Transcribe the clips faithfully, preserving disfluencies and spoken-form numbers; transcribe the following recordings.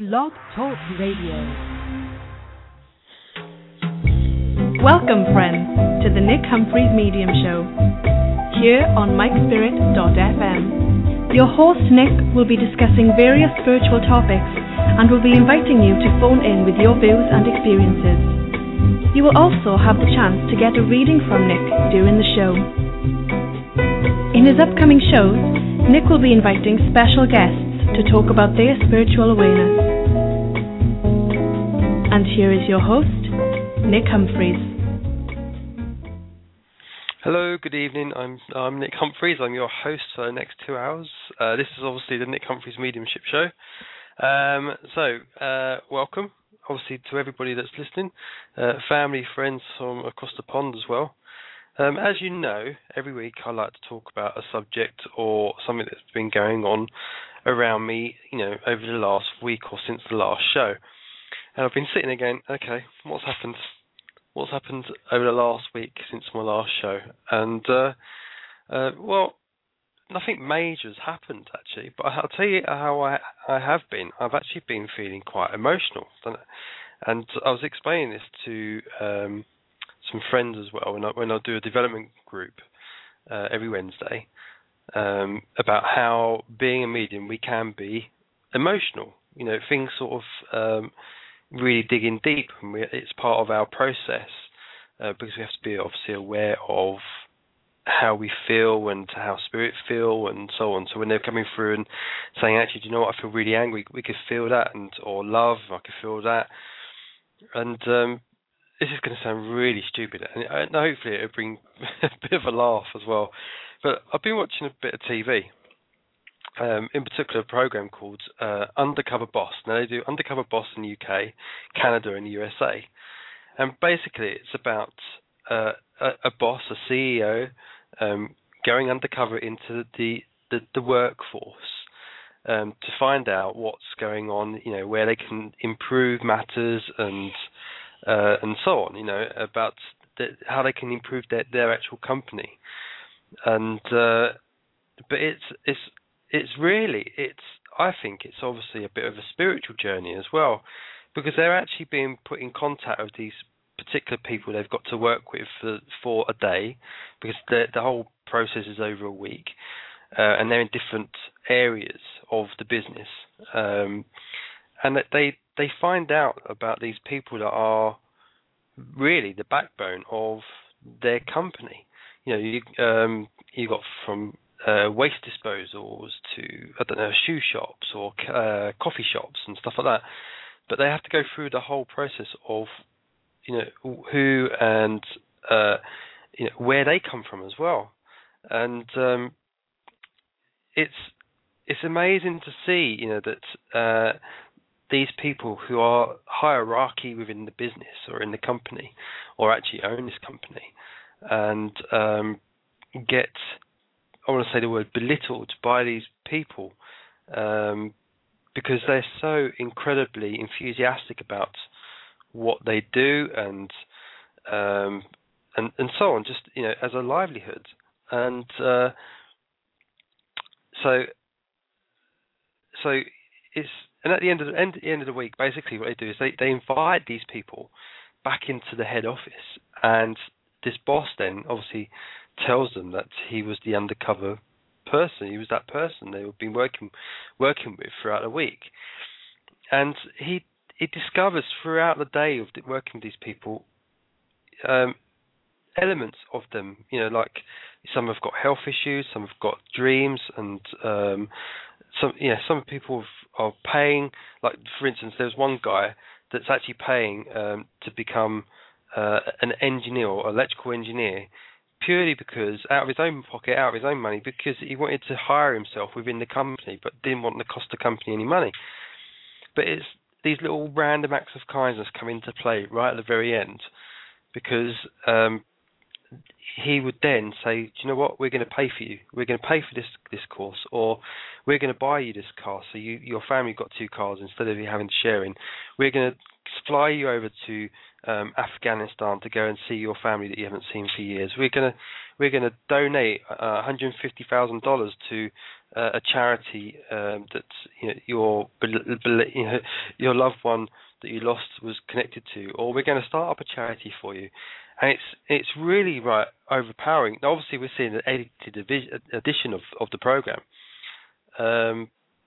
Blog Talk Radio. Welcome, friends, to the Nick Humphreys Medium Show, here on mike spirit dot f m. Your host, Nick, will be discussing various spiritual topics and will be inviting you to phone in with your views and experiences. You will also have the chance to get a reading from Nick during the show. In his upcoming shows, Nick will be inviting special guests to talk about their spiritual awareness. And here is your host, Nick Humphreys. Hello, good evening. I'm I'm Nick Humphreys. I'm your host for the next two hours. Uh, this is obviously the Nick Humphreys Mediumship Show. Um, so, uh, welcome, obviously, to everybody that's listening, uh, family, friends from across the pond as well. Um, as you know, every week I like to talk about a subject or something that's been going on around me, you know, over the last week or since the last show. And I've been sitting there going, okay, what's happened? What's happened over the last week since my last show? And, uh, uh, well, nothing major has happened, actually. But I'll tell you how I, I have been. I've actually been feeling quite emotional. And I was explaining this to um, some friends as well when I, when I do a development group uh, every Wednesday um, about how being a medium, we can be emotional. You know, things sort of... Um, really digging deep, and we, it's part of our process uh, because we have to be obviously aware of how we feel and how spirit feel and so on. So when they're coming through and saying, actually, do you know what, I feel really angry, we could feel that, and or love, I could feel that. And um, this is going to sound really stupid, and, and hopefully it'll bring a bit of a laugh as well. But I've been watching a bit of T V. Um, in particular, a program called uh, Undercover Boss. Now, they do Undercover Boss in the U K, Canada, and the U S A. And basically, it's about uh, a, a boss, a C E O, um, going undercover into the, the, the workforce um, to find out what's going on, you know, where they can improve matters and uh, and so on, you know, about the, how they can improve their, their actual company. And uh, but it's it's It's really, it's. I think it's obviously a bit of a spiritual journey as well, because they're actually being put in contact with these particular people they've got to work with for, for a day, because the, the whole process is over a week, uh, and they're in different areas of the business, um, and that they they find out about these people that are really the backbone of their company. You know, you um, you got from Uh, waste disposals to, I don't know, shoe shops or uh, coffee shops and stuff like that. But they have to go through the whole process of, you know, who and, uh, you know, where they come from as well. And um, it's it's amazing to see, you know, that uh, these people who are hierarchy within the business or in the company or actually own this company and um, get... I want to say the word belittled by these people um, because they're so incredibly enthusiastic about what they do and um, and and so on, just you know, as a livelihood. And uh, so so it's and at the end of the end, at the end of the week, basically what they do is they, they invite these people back into the head office, and this boss then obviously tells them that he was the undercover person. He was that person they had been working working with throughout the week, and he he discovers throughout the day of working with these people um, elements of them. You know, like some have got health issues, some have got dreams, and um, some yeah, some people are paying. Like for instance, there's one guy that's actually paying um, to become uh, an engineer or electrical engineer, purely because, out of his own pocket, out of his own money, because he wanted to hire himself within the company, but didn't want to cost the company any money. But it's these little random acts of kindness come into play right at the very end, because um, he would then say, do you know what, we're going to pay for you. We're going to pay for this this course, or we're going to buy you this car, so you your family got two cars instead of you having to sharing. We're going to fly you over to um, Afghanistan to go and see your family that you haven't seen for years. We're going to we're going to donate uh, one hundred fifty thousand dollars to uh, a charity um, that you know, your you know, your loved one that you lost was connected to, or we're going to start up a charity for you. And it's it's really right overpowering. Now, obviously, we're seeing an edited edition of, of the program. Um,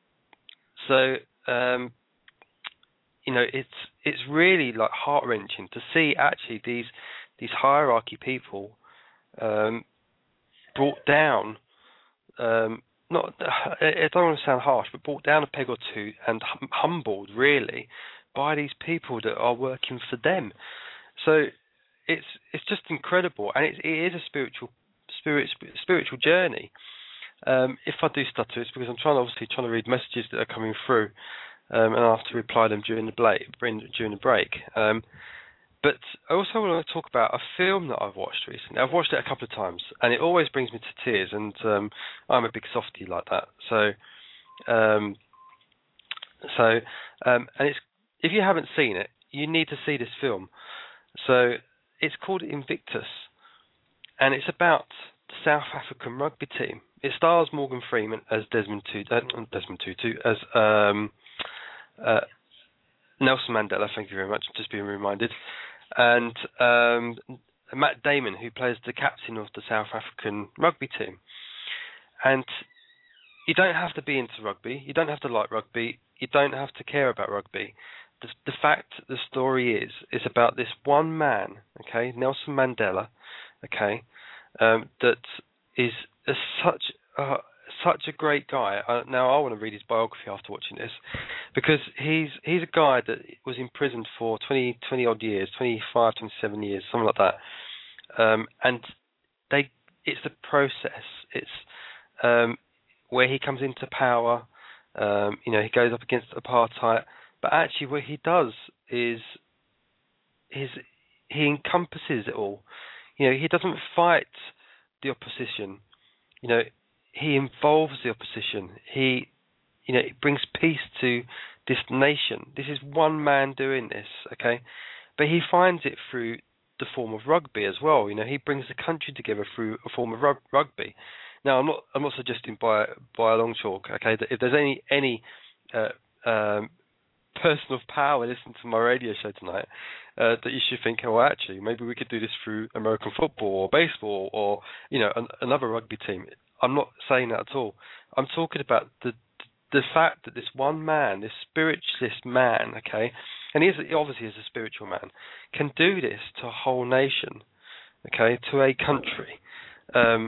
so um, you know, it's it's really like heart wrenching to see actually these these hierarchy people um, brought down. Um, not I don't want to sound harsh, but brought down a peg or two and hum- humbled really by these people that are working for them. So it's it's just incredible, and it, it is a spiritual spirit spiritual journey. Um, if I do stutter, it's because I'm trying obviously trying to read messages that are coming through, um, and I have to reply them during the break. During the break. Um, but I also want to talk about a film that I've watched recently. I've watched it a couple of times, and it always brings me to tears. And um, I'm a big softie like that. So, um, so, um, and it's if you haven't seen it, you need to see this film. So it's called Invictus, and it's about the South African rugby team. It stars Morgan Freeman as Desmond Tutu, uh, Desmond Tutu as um, uh, Nelson Mandela. Thank you very much. Just being reminded, and um, Matt Damon, who plays the captain of the South African rugby team. And you don't have to be into rugby. You don't have to like rugby. You don't have to care about rugby. The, the fact, the story is, is about this one man, okay, Nelson Mandela, okay, um, that is a, such uh, such a great guy. Uh, now I want to read his biography after watching this, because he's he's a guy that was imprisoned for twenty, twenty odd years, twenty-five, twenty-seven years, something like that. Um, and they, it's the process. It's um, where he comes into power. Um, you know, he goes up against apartheid. But actually, what he does is, is he encompasses it all. You know, he doesn't fight the opposition. You know, he involves the opposition. He, you know, he brings peace to this nation. This is one man doing this, okay? But he finds it through the form of rugby as well. You know, he brings the country together through a form of rug- rugby. Now, I'm not, I'm not suggesting by by a long chalk, okay, that if there's any any uh, um, person of power listening to my radio show tonight, uh, that you should think, oh, actually, maybe we could do this through American football or baseball or, you know, an, another rugby team. I'm not saying that at all. I'm talking about the the fact that this one man, this spiritualist man, okay, and he, is, he obviously is a spiritual man, can do this to a whole nation, okay, to a country, um,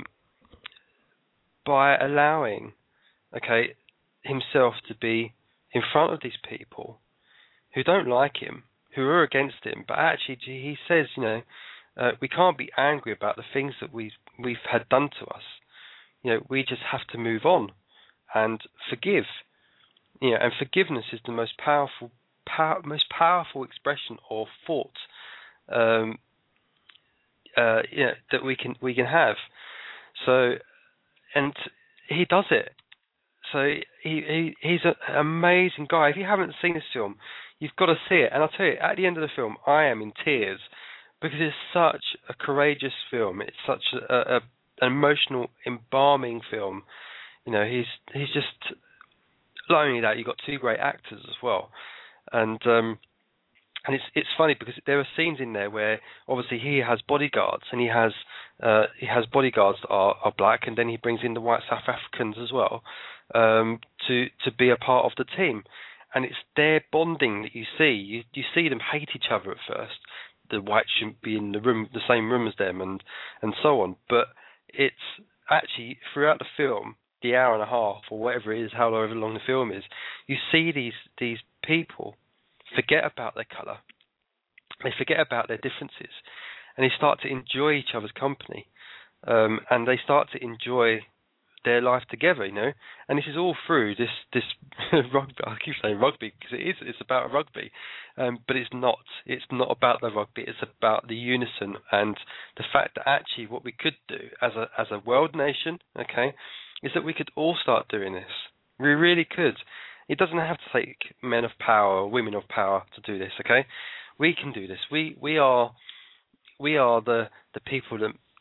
by allowing, okay, himself to be in front of these people who don't like him, who are against him, but actually he says, you know, uh, we can't be angry about the things that we've, we've had done to us. You know, we just have to move on and forgive. You know, and forgiveness is the most powerful, power, most powerful expression or thought, um, uh, you know, that we can we can have. So, and he does it. So he, he he's an amazing guy. If you haven't seen this film, you've got to see it. And I'll tell you, at the end of the film, I am in tears because it's such a courageous film. It's such a, a an emotional, embalming film. You know, he's he's just, not only that, you've got two great actors as well, and um, and it's it's funny because there are scenes in there where obviously he has bodyguards and he has uh, he has bodyguards that are, are black, and then he brings in the white South Africans as well, um, to to be a part of the team, and it's their bonding that you see. You you see them hate each other at first. The whites shouldn't be in the room, the same room as them, and and so on. But it's actually throughout the film, the hour and a half or whatever it is, however long the film is, you see these these people forget about their colour. They forget about their differences, and they start to enjoy each other's company, um, and they start to enjoy their life together, you know. And this is all through this this rugby. I keep saying rugby because it is. It's about rugby, um, but it's not. It's not about the rugby. It's about the unison and the fact that actually what we could do as a as a world nation, okay, is that we could all start doing this. We really could. It doesn't have to take men of power or women of power to do this, okay? We can do this. We we are we are the, the people that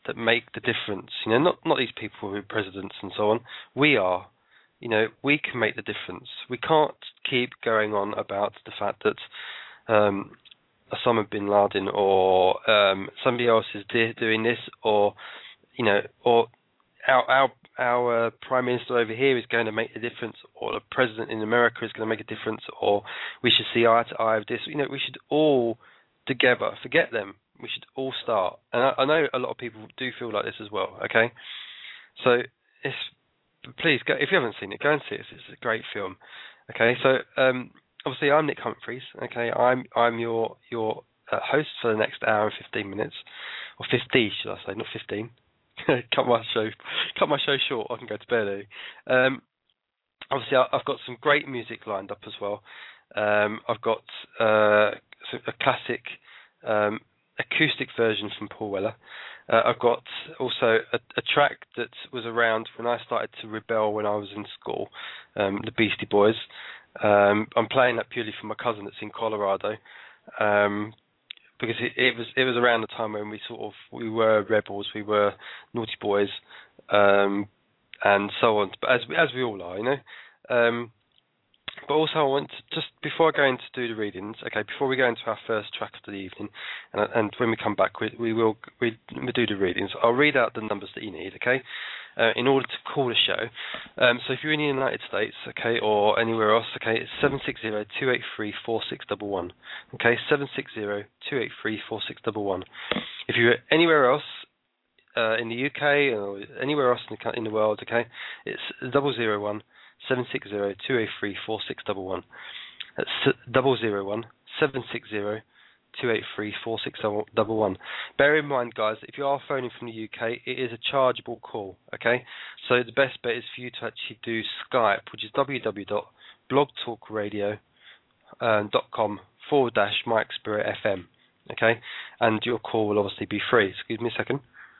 that make the difference. You know, not not these people who are presidents and so on. We are. You know, we can make the difference. We can't keep going on about the fact that um, Osama bin Laden or um, somebody else is de- doing this, or you know, or our our our uh, prime minister over here is going to make the difference, or the president in America is going to make a difference, or we should see eye to eye with this. You know, we should all together forget them. We should all start. And I, I know a lot of people do feel like this as well. Okay, so it's. Please go, if you haven't seen it, go and see it. It's a great film. Okay, so um, obviously I'm Nick Humphreys. Okay, I'm I'm your your uh, host for the next hour and fifteen minutes, or fifty, should I say, not fifteen. cut my show, cut my show short. I can go to bed early. Um, obviously, I, I've got some great music lined up as well. Um, I've got uh, a classic um, acoustic version from Paul Weller. Uh, I've got also a, a track that was around when I started to rebel when I was in school, um, the Beastie Boys. Um, I'm playing that purely for my cousin that's in Colorado, um, because it, it was it was around the time when we sort of we were rebels, we were naughty boys, um, and so on. But as as we all are, you know. Um, But also, I want to, just before I go into do the readings, okay, before we go into our first track of the evening, and, and when we come back, we, we will we, we do the readings. I'll read out the numbers that you need, okay, uh, in order to call the show. Um, so if you're in the United States, okay, or anywhere else, okay, it's seven six zero, two eight three, four six one one, okay, seven six zero, two eight three, four six one one. If you're anywhere else, uh, in the U K or anywhere else in the, in the world, okay, it's double zero one. Seven six zero two eight three four six double one. That's double zero one seven six zero two eight three four six double one. Bear in mind, guys, if you are phoning from the U K, it is a chargeable call. Okay, so the best bet is for you to actually do Skype, which is www.blogtalkradio dot com forward dash Mike Spirit F M. Okay, and your call will obviously be free. Excuse me a second.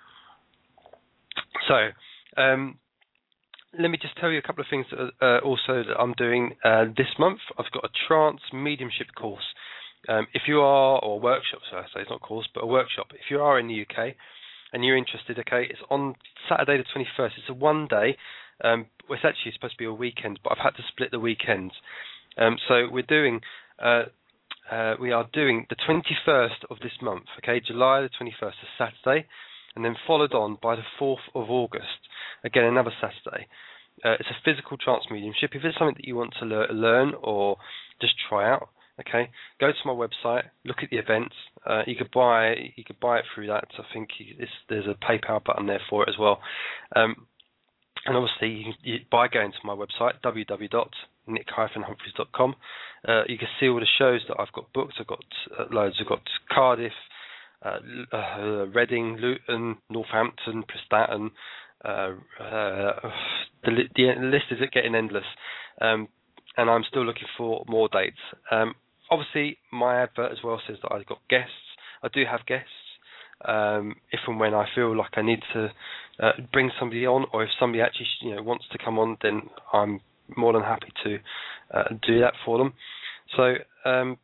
So, um. Let me just tell you a couple of things that, uh, also that I'm doing uh, this month. I've got a trance mediumship course. Um, if you are, or a workshop, so I say it's not a course, but a workshop. If you are in the U K and you're interested, okay, it's on Saturday the twenty-first. It's a one day. Um, well, it's actually supposed to be a weekend, but I've had to split the weekends. Um, so we're doing, uh, uh, we are doing the twenty-first of this month, okay, July the twenty-first, a Saturday, and then followed on by the fourth of August. Again, another Saturday. Uh, it's a physical trance mediumship. If it's something that you want to le- learn or just try out, okay, go to my website, look at the events. Uh, you could buy you could buy it through that. I think it's, there's a PayPal button there for it as well. Um, and obviously, you can, you, by going to my website, w w w dot nick dash humphreys dot com, uh, you can see all the shows that I've got booked. I've got uh, loads. I've got Cardiff, uh, uh, Reading, Luton, Northampton, Prestatyn. Uh, uh, the, the list is getting endless, um, and I'm still looking for more dates. Um, obviously, my advert as well says that I've got guests. I do have guests. Um, if and when I feel like I need to uh, bring somebody on, or if somebody actually you know wants to come on, then I'm more than happy to uh, do that for them. So, um,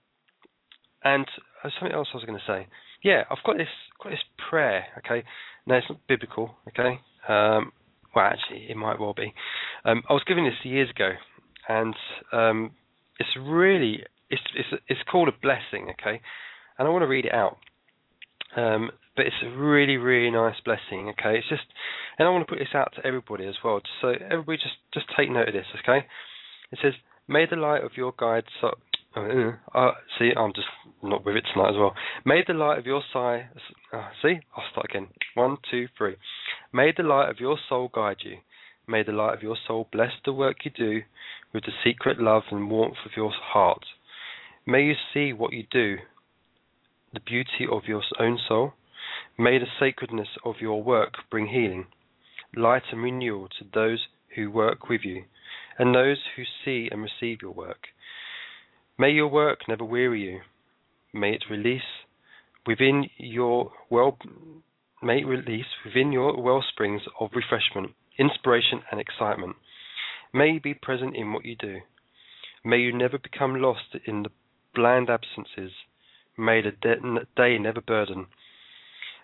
and uh, something else I was going to say. Yeah, I've got this got this prayer. Okay, no, it's not biblical. Okay. Um, well, actually, it might well be. Um, I was given this years ago, and um, it's really it's it's it's called a blessing, okay? And I want to read it out. Um, but it's a really really nice blessing, okay? It's just, and I want to put this out to everybody as well, so everybody just just take note of this, okay? It says, "May the light of your guide so." Uh, uh, see, I'm just not with it tonight as well. May the light of your sight. Uh, see, I'll start again. One, two, three. May the light of your soul guide you. May the light of your soul bless the work you do with the secret love and warmth of your heart. May you see what you do, the beauty of your own soul. May the sacredness of your work bring healing, light and renewal to those who work with you, and those who see and receive your work. May your work never weary you. May it release within your well, may it release within your well springs of refreshment, inspiration, and excitement. May you be present in what you do. May you never become lost in the bland absences. May the de- day never burden.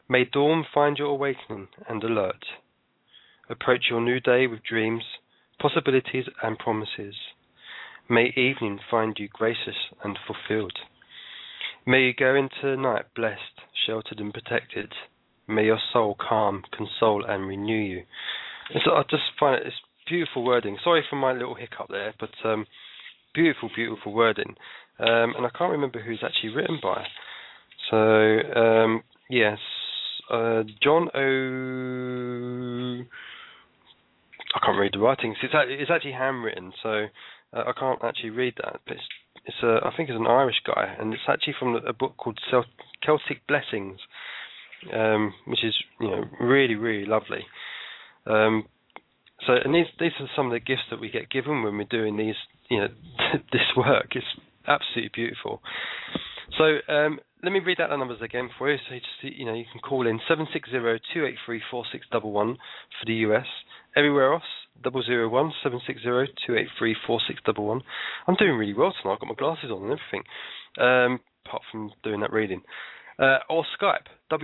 May dawn find you awakening and alert. Approach your new day with dreams, possibilities and promises. May evening find you gracious and fulfilled. May you go into the night blessed, sheltered and protected. May your soul calm, console and renew you. And so I just find it, it's beautiful wording. Sorry for my little hiccup there, but um, beautiful, beautiful wording. Um, and I can't remember who's actually written by. So, um, yes, uh, John O... I can't read the writing. It's actually, it's actually handwritten, so uh, I can't actually read that. But it's, it's a, I think it's an Irish guy, and it's actually from a book called Celtic Blessings, um, which is, you know, really, really lovely. Um, so, and these these are some of the gifts that we get given when we're doing these, you know, this work. It's absolutely beautiful. So, um, let me read out the numbers again for you. So, you just, you know, you can call in seven six zero, two eight three, four six one one for the U S. Everywhere else, double zero one seven six zero two eight three four six one one. I'm doing really well tonight. I've got my glasses on and everything, um, apart from doing that reading. Uh, or Skype,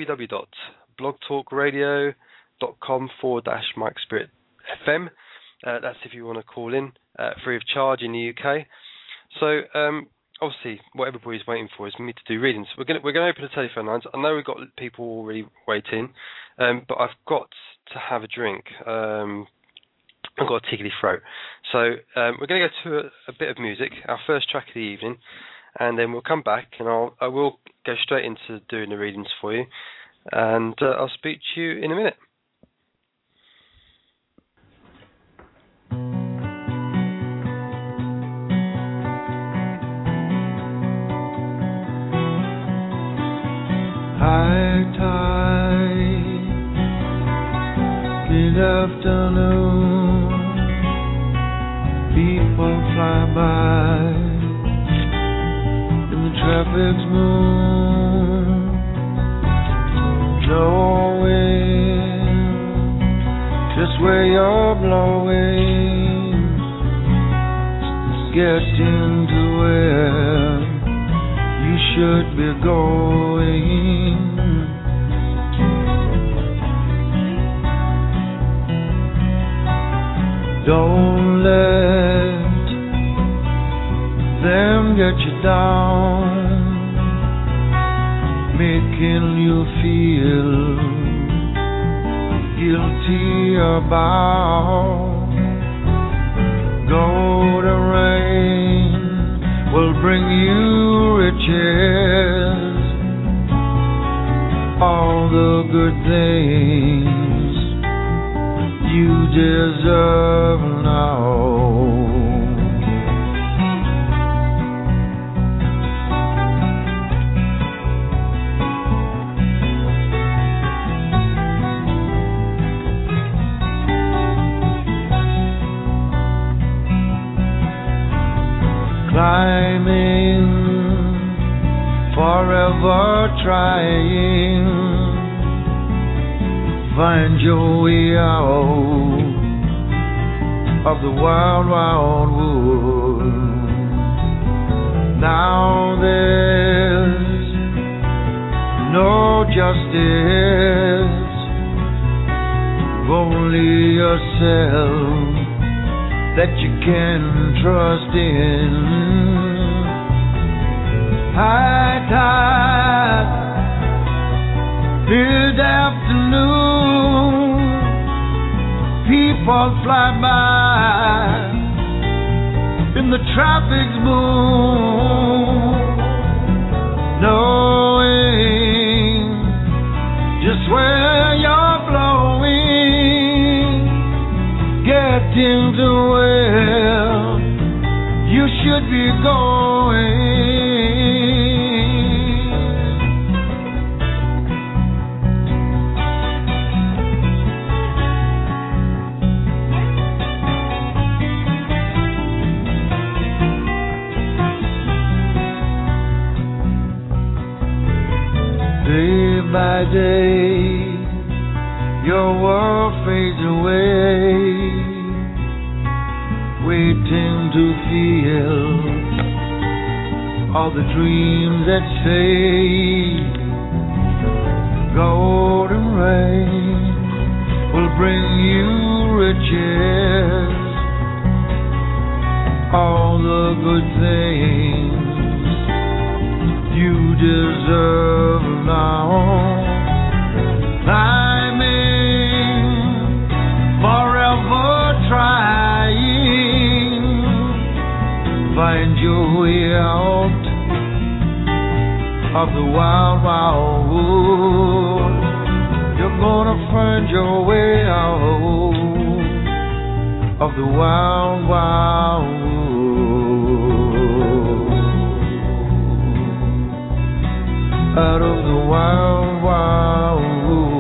www.blogtalkradio.com forward dash Mike Spirit F M. Uh, that's if you want to call in, uh, free of charge in the U K. So, um, obviously, what everybody's waiting for is me to do readings. We're going we're going to open the telephone lines. I know we've got people already waiting, um, but I've got to have a drink. Um, I've got a tickly throat. So um, we're going to go to a, a bit of music, our first track of the evening, and then we'll come back and I'll I will go straight into doing the readings for you, and uh, I'll speak to you in a minute. High tide, mid-afternoon, people fly by in the traffic's moon, knowing just where you're blowing, getting to where you should be going. Don't let them get you down, making you feel guilty about. Golden rain will bring you riches, all the good things you deserve now. Climbing, forever trying, find your way out of the wild, wild wood. Now there's no justice, only yourself that you can trust in. High tide, mid-afternoon, people fly by in the traffic's moon, knowing just where you're blowing, getting to where you should be going. Day by day, your world fades away, waiting to feel all the dreams that fade. golden rain will bring you riches, all the good things you deserve now. Climbing, forever trying, find your way out of the wild, wild wood. You're gonna find your way out of the wild, wild wood. Out of the wild, wild wood.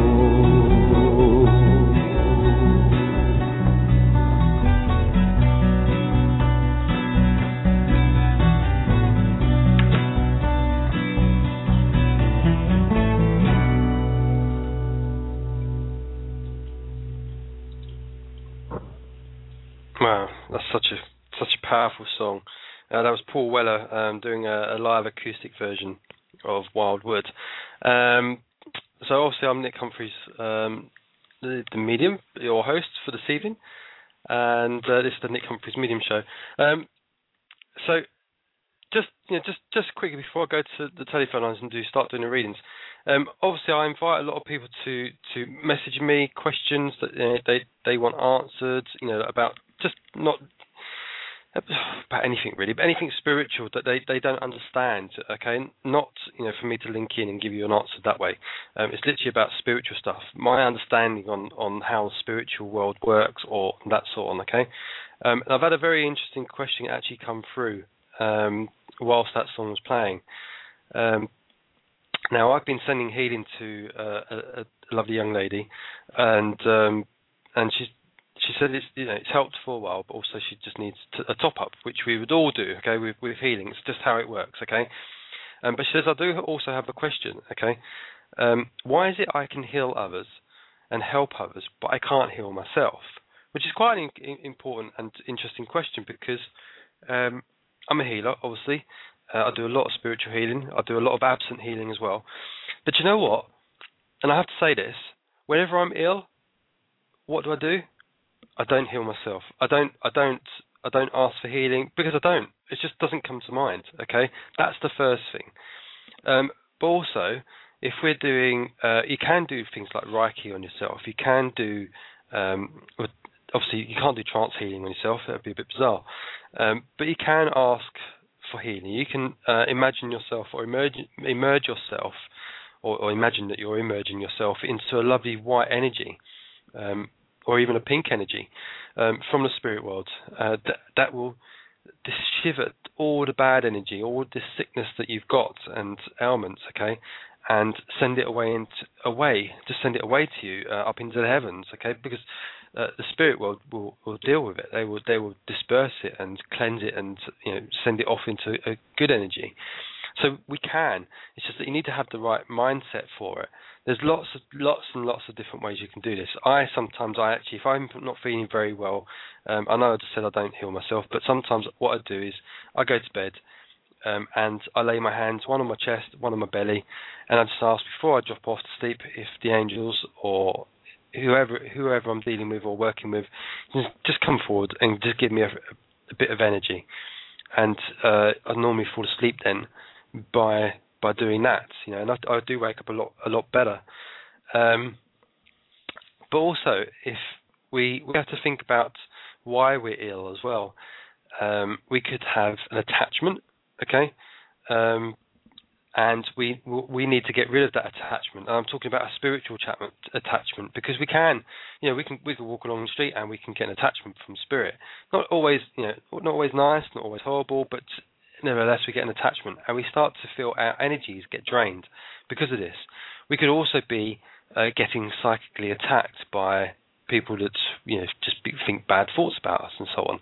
Wow, that's such a such a powerful song. Uh, that was Paul Weller um, doing a, a live acoustic version of Wildwood. Um, so obviously I'm Nick Humphreys, um, the, the medium, your host for this evening, and uh, this is the Nick Humphreys Medium Show. Um, so just you know, just just quickly before I go to the telephone lines and do start doing the readings. Um, obviously, I invite a lot of people to, to message me questions that you know, they they want answered. You know, about just not about anything really, but anything spiritual that they, they don't understand. Okay, not you know for me to link in and give you an answer that way. Um, it's literally about spiritual stuff. My understanding on, on how the spiritual world works or that sort on. Okay, um, and I've had a very interesting question actually come through um, whilst that song was playing. Um, Now, I've been sending healing to uh, a, a lovely young lady, and um, and she she said it's you know it's helped for a while, but also she just needs to, a top up, which we would all do, okay, with with healing. It's just how it works, okay. Um, but she says I do also have a question, okay. Um, why is it I can heal others and help others, but I can't heal myself? Which is quite an in, important and interesting question because um, I'm a healer, obviously. Uh, I do a lot of spiritual healing. I do a lot of absent healing as well. But you know what? And I have to say this: whenever I'm ill, what do I do? I don't heal myself. I don't. I don't. I don't ask for healing because I don't. It just doesn't come to mind. Okay, that's the first thing. Um, but also, if we're doing, uh, you can do things like Reiki on yourself. You can do. Um, obviously, you can't do trance healing on yourself. That would be a bit bizarre. Um, but you can ask for healing. You can uh, imagine yourself or emerge, emerge yourself or, or imagine that you're emerging yourself into a lovely white energy um, or even a pink energy um, from the spirit world uh, that, that will shiver all the bad energy, all the sickness that you've got and ailments, okay, and send it away into, away, just send it away to you uh, up into the heavens, okay, because Uh, the spirit world will, will deal with it. They will they will disperse it and cleanse it and you know send it off into a good energy. So we can. It's just that you need to have the right mindset for it. There's lots of lots and lots of different ways you can do this. I sometimes I actually if I'm not feeling very well, um, I know I just said I don't heal myself, but sometimes what I do is I go to bed um, and I lay my hands one on my chest, one on my belly, and I just ask before I drop off to sleep if the angels or whoever whoever I'm dealing with or working with, just come forward and just give me a, a bit of energy, and uh, I normally fall asleep then by by doing that, you know, and I, I do wake up a lot a lot better. Um, but also, if we we have to think about why we're ill as well. Um, we could have an attachment, okay. Um, And we we need to get rid of that attachment. And I'm talking about a spiritual attachment because we can, you know, we can we can walk along the street and we can get an attachment from spirit. Not always, you know, not always nice, not always horrible, but nevertheless we get an attachment and we start to feel our energies get drained because of this. We could also be uh, getting psychically attacked by people that you know just think bad thoughts about us and so on.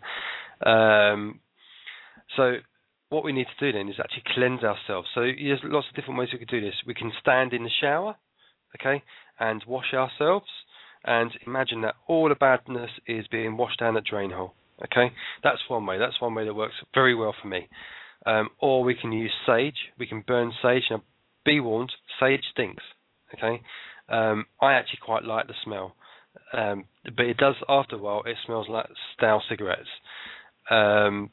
Um, so. What we need to do then is actually cleanse ourselves. So there's lots of different ways we can do this. We can stand in the shower, okay, and wash ourselves and imagine that all the badness is being washed down the drain hole, okay? That's one way. That's one way that works very well for me. Um, or we can use sage. We can burn sage. Now, be warned, sage stinks, Okay, um, I actually quite like the smell, um, but it does after a while. It smells like stale cigarettes, um,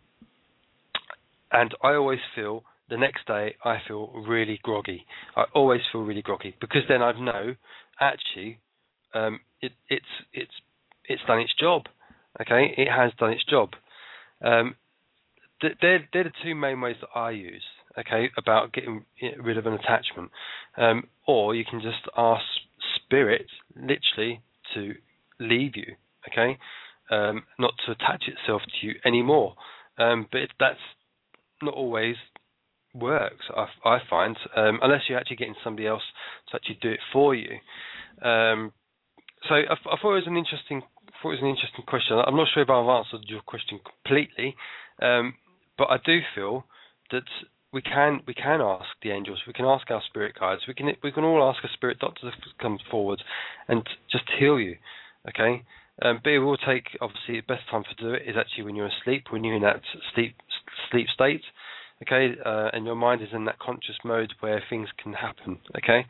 and I always feel the next day I feel really groggy. I always feel really groggy because then I know actually um, it, it's it's it's done its job. Okay, it has done its job. Um, they're they're the two main ways that I use. Okay, about getting rid of an attachment, um, or you can just ask spirit literally to leave you. Okay, um, not to attach itself to you anymore. Um, but it, that's not always works. I, I find um, unless you're actually getting somebody else to actually do it for you. Um, so I, I thought it was an interesting. Thought it was an interesting question. I'm not sure if I've answered your question completely, um, but I do feel that we can we can ask the angels, we can ask our spirit guides, we can we can all ask a spirit doctor to come forward and just heal you. Okay, um, but it will take, obviously the best time to do it is actually when you're asleep, when you're in that sleep sleep state. Okay, uh, and your mind is in that conscious mode where things can happen. Okay,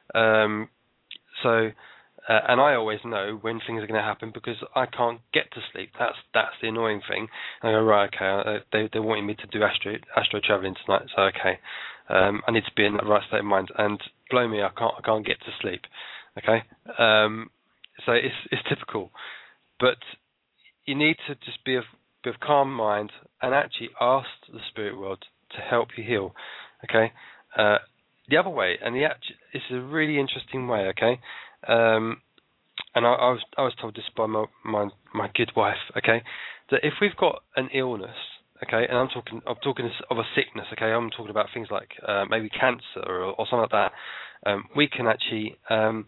um, so. Uh, and I always know when things are going to happen because I can't get to sleep. That's that's the annoying thing. I go, right, okay, uh, they they're wanting me to do astro astro traveling tonight, so okay, um, I need to be in that right state of mind. And blow me, I can't I can't get to sleep. Okay, um, so it's it's typical, but you need to just be of be of calm mind and actually ask the spirit world to help you heal. Okay, uh, the other way, and the it's a really interesting way. Okay. Um, and I, I was I was told this by my, my my good wife, okay, that if we've got an illness, okay, and I'm talking I'm talking of a sickness, okay, I'm talking about things like uh, maybe cancer or, or something like that, um, we can actually um,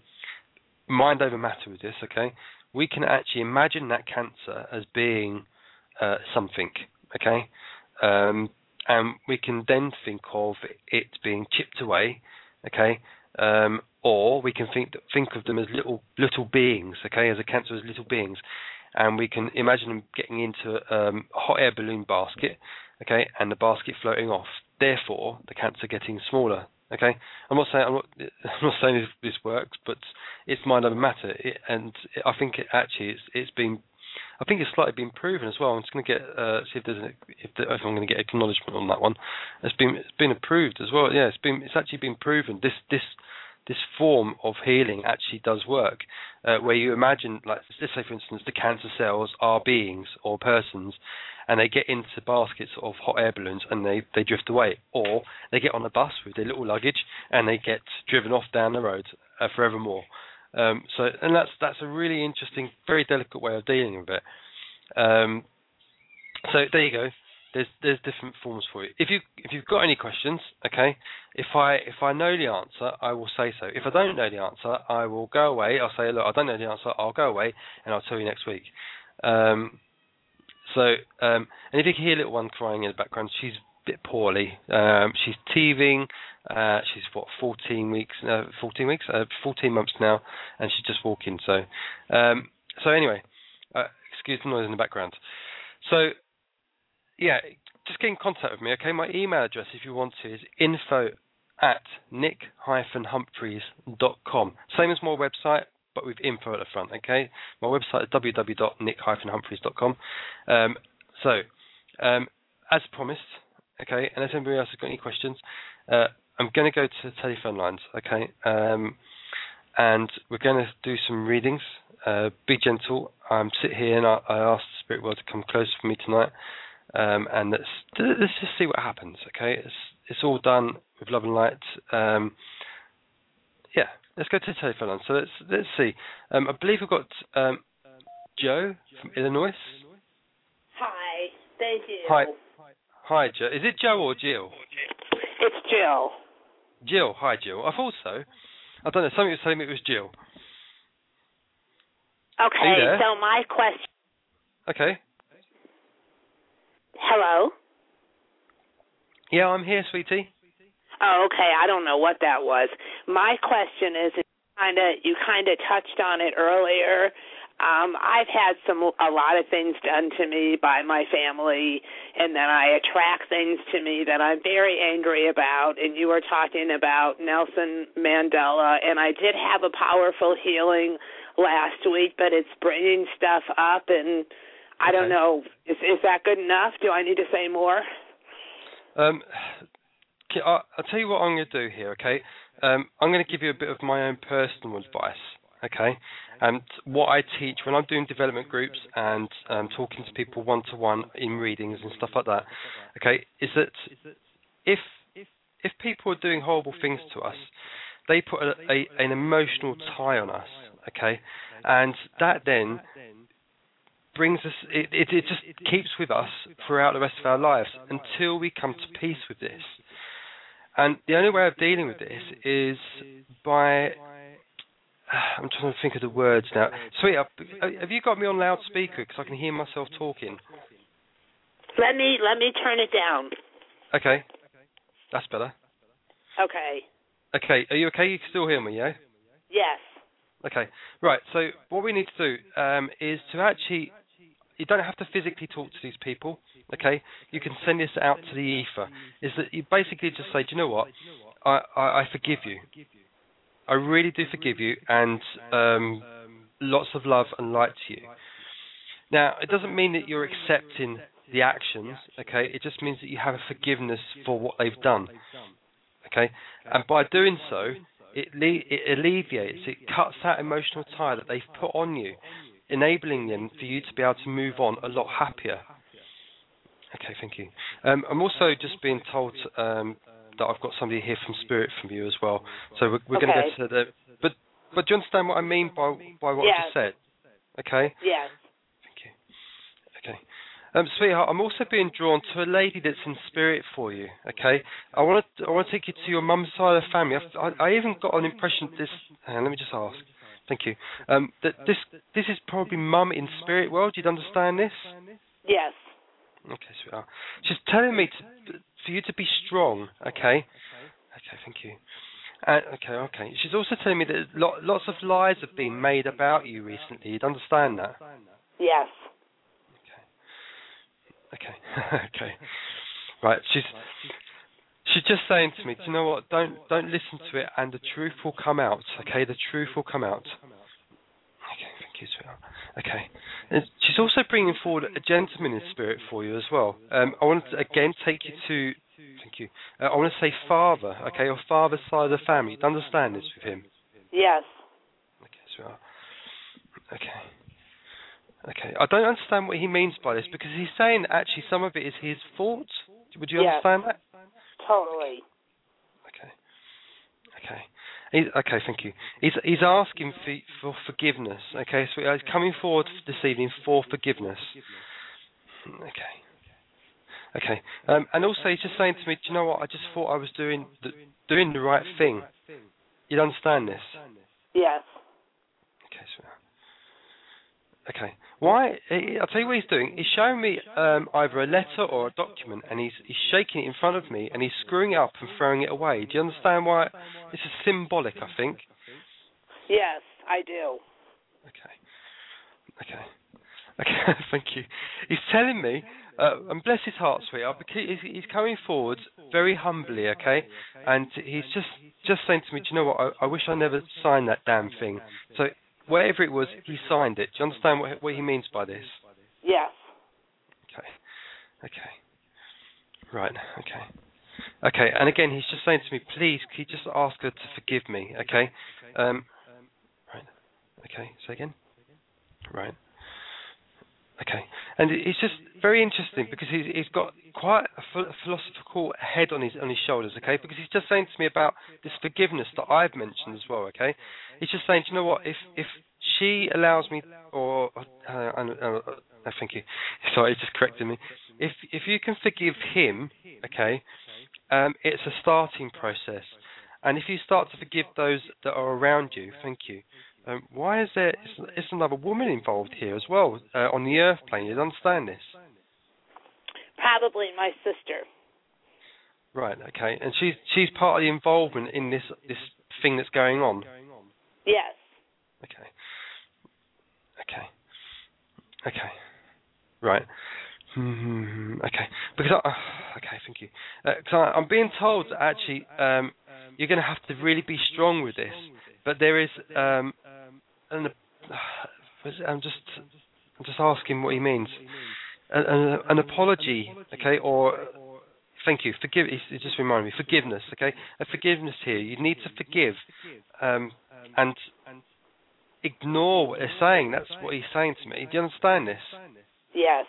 mind over matter with this, okay. We can actually imagine that cancer as being uh, something, okay, um, and we can then think of it being chipped away, okay. Um, or we can think think of them as little little beings, okay, as a cancer as little beings, and we can imagine them getting into um, a hot air balloon basket, okay, and the basket floating off. Therefore, the cancer getting smaller, okay. I'm not saying I'm not, I'm not saying this, this works, but it's mind over matter, it, and it, I think it actually it's, it's been. I think it's slightly been proven as well. I'm just going to get uh, see if there's a, if, the, if I'm going to get acknowledgement on that one. It's been it's been approved as well. Yeah, it's been it's actually been proven. This this this form of healing actually does work. Uh, where you imagine, like let's say for instance, the cancer cells are beings or persons, and they get into baskets of hot air balloons and they, they drift away, or they get on a bus with their little luggage and they get driven off down the road uh, forevermore. Um, so, and that's that's a really interesting, very delicate way of dealing with it. Um, so there you go. There's there's different forms for you. If you if you've got any questions, okay, if I if I know the answer, I will say so. If I don't know the answer, I will go away. I'll say, look, I don't know the answer. I'll go away and I'll tell you next week. Um, so, um, and if you can hear little one crying in the background, she's a bit poorly. Um, she's teething. Uh, she's what fourteen weeks, uh, fourteen weeks, uh, fourteen months now, and she's just walking. So, um, so anyway, uh, excuse the noise in the background. So, yeah, just get in contact with me. Okay, my email address, if you want to, is info at nick humphreys dot com. Same as my website, but with info at the front. Okay, my website is w w w dot nick humphreys dot com. Um, so, um, as promised, okay, unless anybody else has got any questions. Uh, I'm going to go to the telephone lines, okay, um, and we're going to do some readings. Uh, be gentle. I'm sit here and I, I ask the spirit world to come close for me tonight, um, and let's let's just see what happens, okay? It's it's all done with love and light. Um, yeah, let's go to the telephone line. So let's let's see. Um, I believe we've got um, Joe from Illinois. Hi, thank you. Hi, hi, Joe. Is it Joe or Jill? It's Jill. Jill, hi Jill. I thought so. I don't know, something was telling me it was Jill. Okay, so my question... Okay. Hello? Yeah, I'm here, sweetie. Oh, okay, I don't know what that was. My question is, kinda, you kind of touched on it earlier, Um, I've had some a lot of things done to me by my family, and then I attract things to me that I'm very angry about. And you were talking about Nelson Mandela, and I did have a powerful healing last week, but it's bringing stuff up, and I don't Okay. know. Is is that good enough? Do I need to say more? Um, I'll tell you what I'm going to do here, okay? Um, I'm going to give you a bit of my own personal advice, okay? And what I teach when I'm doing development groups and um, talking to people one-to-one in readings and stuff like that, okay, is that if if people are doing horrible things to us, they put a, a, an emotional tie on us, okay? And that then brings us, it, it, it just keeps with us throughout the rest of our lives until we come to peace with this. And the only way of dealing with this is by, I'm trying to think of the words now. Sweetheart, have you got me on loudspeaker because I can hear myself talking? Let me let me turn it down. Okay, that's better. Okay. Okay, are you okay? You can still hear me, yeah? Yes. Okay, right, so what we need to do um, is to actually, you don't have to physically talk to these people, okay? You can send this out to the ether. Is that you basically just say, do you know what? I, I, I forgive you. I really do forgive you, and um, lots of love and light to you. Now, it doesn't mean that you're accepting the actions, okay? It just means that you have a forgiveness for what they've done, okay? And by doing so, it, le- it alleviates, it cuts that emotional tie that they've put on you, enabling them for you to be able to move on a lot happier. Okay, thank you. Um, I'm also just being told um, that I've got somebody here from Spirit from you as well. So we're, we're Okay. going to go to the... But, but do you understand what I mean by, by what Yes. I just said? Okay? Yes. Thank you. Okay. Um, sweetheart, I'm also being drawn to a lady that's in spirit for you. Okay, I want to I want to take you to your mum's side of the family. I, I, I even got an impression that this. Hang on, let me just ask. Thank you. Um, that this this is probably mum in spirit world. Do you understand this? Yes. Okay, sweetheart. She's telling me to, for you to be strong. Okay. Okay, thank you. Uh, okay, okay. She's also telling me that lo- lots of lies have been made about you recently. You'd understand that? Yes. Okay, okay, right. She's she's just saying to me, do you know what? Don't don't listen to it, and the truth will come out. Okay, the truth will come out. Okay, thank you, sweetheart. Okay, and she's also bringing forward a gentleman in spirit for you as well. Um, I want to again take you to. Thank you. Uh, I want to say father. Okay, your father's side of the family. Do you understand this with him? Yes. Okay, sweetheart. Okay. Okay, I don't understand what he means by this because he's saying that actually some of it is his fault. Would you Yes. understand that? Totally. Okay. Okay. He's, okay, thank you. He's he's asking for, for forgiveness. Okay, so he's coming forward this evening for forgiveness. Okay. Okay. Um, and also he's just saying to me, do you know what? I just thought I was doing the, doing the right thing. You understand this? Yes. Okay, so. Okay. Why? I'll tell you what he's doing. He's showing me um, either a letter or a document, and he's he's shaking it in front of me, and he's screwing it up and throwing it away. Do you understand why? This is symbolic, I think. Yes, I do. Okay. Okay. Okay. Thank you. He's telling me, uh, and bless his heart, sweetheart, because he's, he's coming forward very humbly, okay, and he's just just saying to me, do you know what? I, I wish I never signed that damn thing. So. Whatever it was, he signed it. Do you understand what, what he means by this? Yes. Okay. Okay. Right. Okay. Okay. And again, he's just saying to me, please, can you just ask her to forgive me? Okay. Um, right. Okay. Say again. Right. Okay. And it's just very interesting because he's, he's got quite a philosophical head on his on his shoulders, okay? Because he's just saying to me about this forgiveness that I've mentioned as well, okay? He's just saying, do you know what? If if she allows me, or uh, uh, uh, uh, thank you. Sorry, he's just corrected me. If if you can forgive him, okay, um, it's a starting process, and if you start to forgive those that are around you, thank you. Um, why is there? Is, is another woman involved here as well uh, on the earth plane? You understand this? Probably my sister. Right. Okay. And she's she's part of the involvement in this this thing that's going on. Yes. Okay. Okay. Okay. Right. Hmm. Okay. Because I, uh, okay, thank you. Because uh, I'm being told that actually um, you're going to have to really be strong with this, but there is um, an. Uh, I'm just I'm just asking what he means. An, an, an apology, okay, or thank you. Forgive. It just reminded me. Forgiveness, okay. A forgiveness here. You need to forgive, um, and ignore what they're saying. That's what he's saying to me. Do you understand this? Yes.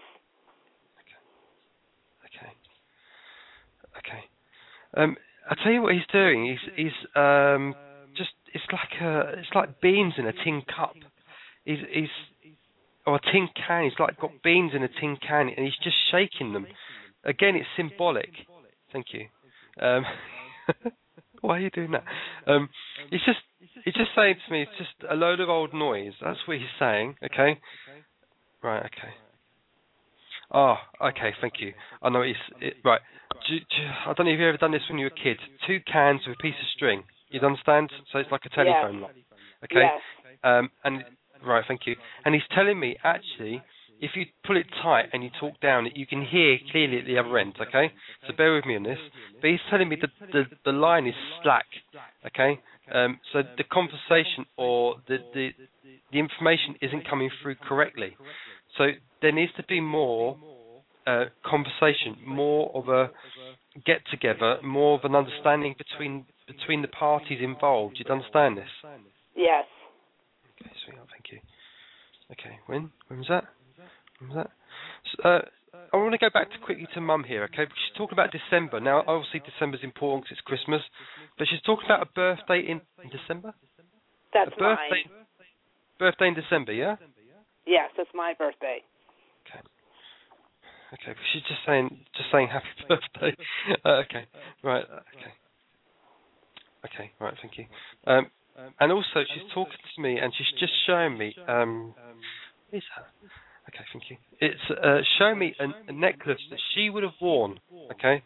Okay. Okay. Um, I tell you what he's doing. He's he's um just it's like a it's like beans in a tin cup. He's he's or a tin can. He's like got beans in a tin can, and he's just shaking them. Again, it's symbolic. Thank you. Um, why are you doing that? Um, he's just he's just saying to me, it's just a load of old noise. That's what he's saying. Okay. Right. Okay. Oh, okay, thank you. I know it's it, right. Do, do, I don't know if you've ever done this when you were a kid. Two cans with a piece of string. You'd understand? So it's like a telephone yes. line. Okay. Yes. Um, and right, thank you. And he's telling me actually, if you pull it tight and you talk down, you can hear clearly at the other end. Okay. So bear with me on this. But he's telling me that the the line is slack. Okay. Um, so the conversation or the the the information isn't coming through correctly. So there needs to be more uh, conversation, more of a get-together, more of an understanding between between the parties involved. You'd understand this? Yes. Okay, sweetheart, thank you. Okay, when? When was that? When was that? So, uh, I want to go back to quickly to Mum here, okay? She's talking about December. Now, obviously December's important because it's Christmas, but she's talking about a birthday in, in December? That's a birthday, mine. Birthday in December, yeah? Yes, it's my birthday. Okay. Okay, but she's just saying, just saying happy birthday. uh, okay, right. Okay. Okay, right. Thank you. Um, and also, she's talking to me, and she's just showing me. Um, what is that? Okay, thank you. It's uh, showing me a, a necklace that she would have worn. Okay.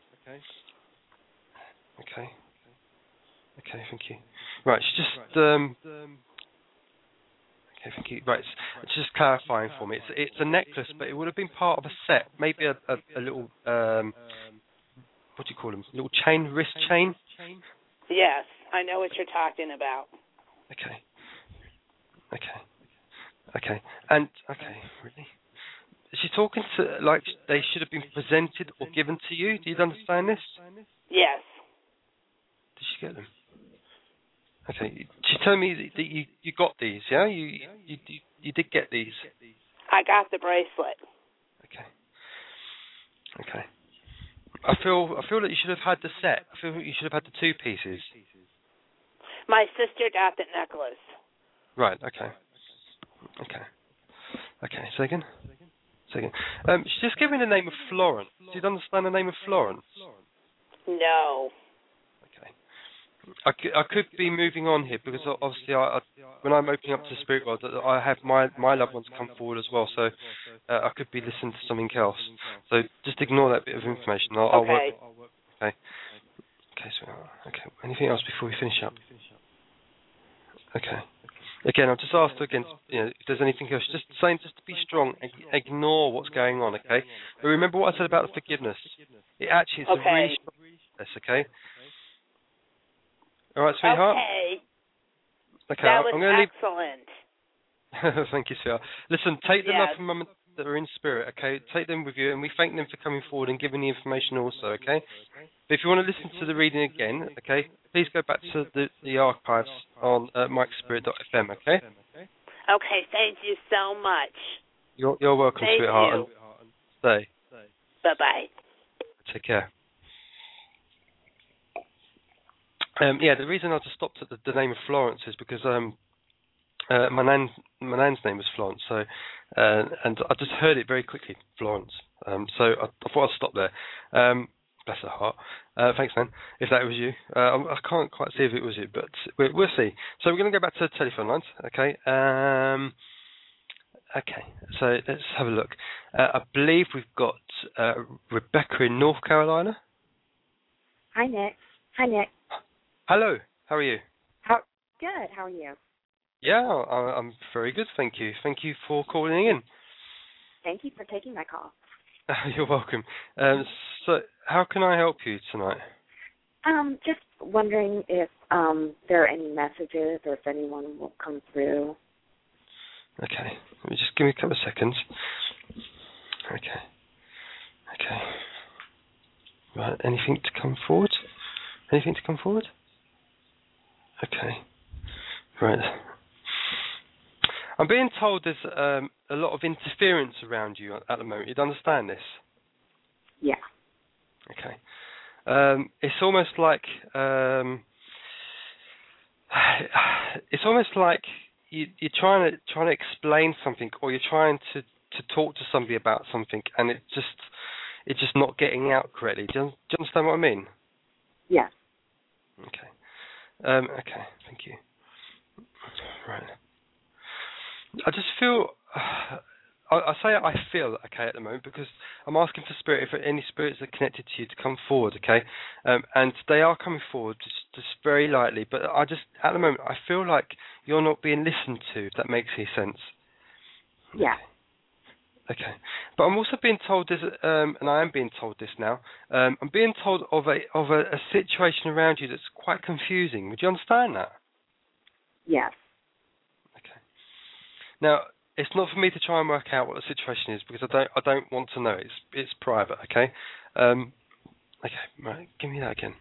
Okay. Okay, thank you. Right, she's just. Um, Okay, thank you. Right, it's, it's just clarifying for me. It's it's a necklace, but it would have been part of a set, maybe a, a, a little um, what do you call them? A little chain, wrist chain. Yes, I know what you're talking about. Okay. Okay. Okay. And okay, really. Is she talking to like they should have been presented or given to you? Do you understand this? Yes. Did she get them? Okay. She's telling me that you you got these, yeah? You you you, you did get these. I got the bracelet. Okay. Okay. I feel I feel that you should have had the set. I feel that you should have had the two pieces. My sister got the necklace. Right. Okay. Okay. Okay. Second. Second. Um, she's just giving the name of Florence. Do you understand the name of Florence? No. Okay. I could, I could be moving on here because obviously I, I, when I'm opening up to the spirit world, I have my, my loved ones come forward as well, so uh, I could be listening to something else. So just ignore that bit of information. I'll, I'll okay. work. Okay. Okay. So okay. Anything else before we finish up? Okay. Again, I've just asked her again, you know, if there's anything else. Just saying, just to be strong, ignore what's going on. Okay. But remember what I said about the forgiveness. It actually, it's okay. a really strong process. Okay. All right, sweetheart? Okay. Okay, that was I'm going to excellent. leave... Thank you, sweetheart. Listen, take the yes. love from Mum that are in spirit, okay? Take them with you, and we thank them for coming forward and giving the information also, okay? But if you want to listen to the reading again, okay, please go back to the, the archives on uh, mike spirit dot f m, okay? Okay, thank you so much. You're, you're welcome, thank sweetheart. You. And stay. Bye-bye. Take care. Um, yeah, the reason I just stopped at the, the name of Florence is because um, uh, my nan, my nan's name was Florence, so uh, and I just heard it very quickly, Florence. Um, so I, I thought I'd stop there. Um, bless her heart. Uh, thanks, Nan. If that was you, uh, I, I can't quite see if it was you, but we'll, we'll see. So we're going to go back to the telephone lines. Okay. Um, okay. So let's have a look. Uh, I believe we've got uh, Rebecca in North Carolina. Hi, Nick. Hi, Nick. Hello, how are you? How good. How are you? Yeah, I, I'm very good, thank you. Thank you for calling in. Thank you for taking my call. You're welcome. Um, so, how can I help you tonight? Um, just wondering if um, there are any messages or if anyone will come through. Okay. Let me just give me a couple of seconds. Okay. Okay. Right. Anything to come forward? Anything to come forward? Okay. Right. I'm being told there's um, a lot of interference around you at the moment. You'd understand this? Yeah. Okay. Um, it's almost like um, it's almost like you, you're trying to trying to explain something, or you're trying to, to talk to somebody about something, and it just it's just not getting out correctly. Do you, do you understand what I mean? Yeah. Okay. Um, okay. Thank you. Right. I just feel, uh, I, I say I feel okay at the moment because I'm asking for spirit, if any spirits are connected to you, to come forward, okay? Um, and they are coming forward just, just very lightly, but I just, at the moment, I feel like you're not being listened to, if that makes any sense. Yeah. Okay. Okay. But I'm also being told this, um, and I am being told this now, um, I'm being told of a of a, a situation around you that's quite confusing. Would you understand that? Yes. Okay. Now, it's not for me to try and work out what the situation is because I don't I don't want to know. It's it's private, okay? Um, okay, right. Give me that again.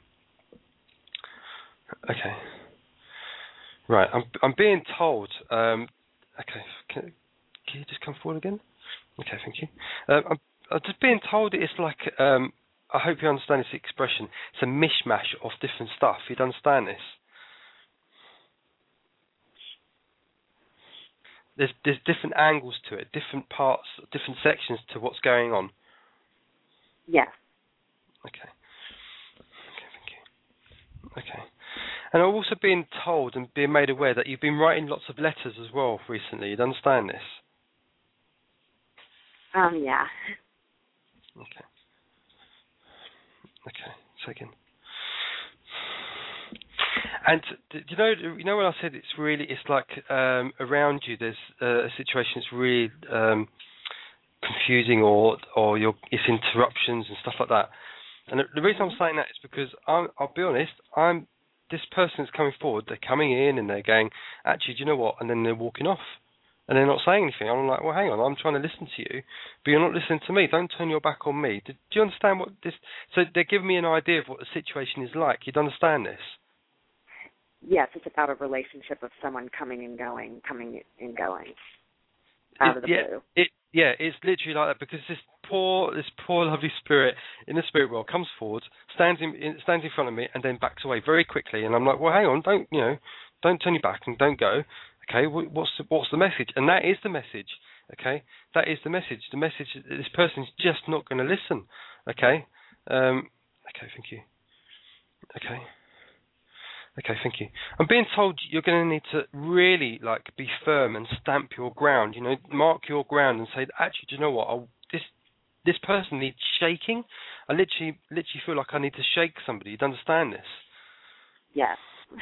Okay. Right. I'm I'm being told. Um, okay. Can, can you just come forward again? Okay. Thank you. Um, I'm I'm just being told it's like um. I hope you understand this expression. It's a mishmash of different stuff. You'd understand this. There's there's different angles to it, different parts, different sections to what's going on. Yes. Okay. Okay, thank you. Okay. And I'm also being told and being made aware that you've been writing lots of letters as well recently. You'd understand this? Um, yeah. Okay. Okay, second. And do you know, you know when I said it's really, it's like um, around you there's uh, a situation that's really um, confusing, or or your it's interruptions and stuff like that. And the, the reason I'm saying that is because I'm, I'll be honest, I'm this person that's coming forward. They're coming in and they're going, actually, do you know what? And then they're walking off, and they're not saying anything. I'm like, well, hang on, I'm trying to listen to you, but you're not listening to me. Don't turn your back on me. Do, do you understand what this? So they're giving me an idea of what the situation is like. You'd understand this? Yes, it's about a relationship of someone coming and going, coming and going out it, of the yeah, blue. It, yeah, it's literally like that because this poor, this poor lovely spirit in the spirit world comes forward, stands in, in stands in front of me, and then backs away very quickly. And I'm like, well, hang on, don't you know, don't turn your back and don't go. Okay, what's the, what's the message? And that is the message. Okay, that is the message. The message is that this person's just not going to listen. Okay, um, okay, thank you. Okay. Okay, thank you. I'm being told you're going to need to really, like, be firm and stamp your ground. You know, mark your ground and say, actually, do you know what? I'll, this this person needs shaking. I literally, literally feel like I need to shake somebody. You'd understand this? Yes.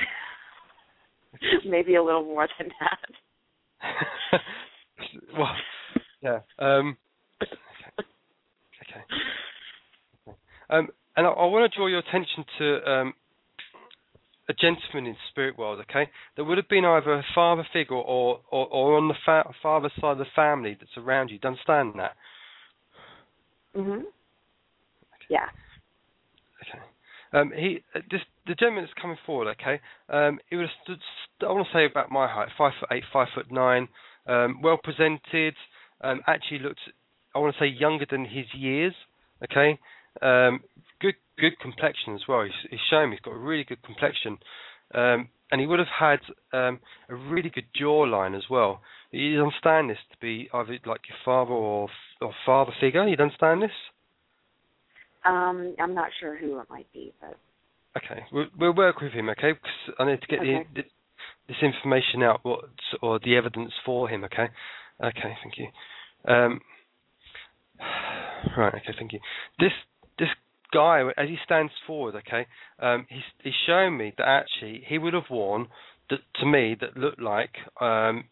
Maybe a little more than that. Well, yeah. Um, okay. Okay. okay. Um, and I, I want to draw your attention to um, a gentleman in the spirit world, okay, that would have been either a father figure or, or, or on the fa- father side of the family that's around you. Do you understand that? Mhm. Okay. Yeah. Okay. Um, he, uh, this, the gentleman that's coming forward, okay, um, he would have stood, st- I want to say about my height, five foot eight, five foot nine, um, well presented, um, actually looked, I want to say younger than his years, okay, um, good good complexion as well. He's, he's showing me he's got a really good complexion, um, and he would have had um, a really good jawline as well. You understand this to be either like your father or or father figure. You understand this? Um, I'm not sure who it might be, but Okay, we'll, we'll work with him. Okay, because I need to get okay. the, the, this information out, what or the evidence for him. Okay, okay, thank you. Um, right, okay, thank you. This this guy, as he stands forward, okay, um, he's he's showing me that actually he would have worn that to me that looked like um,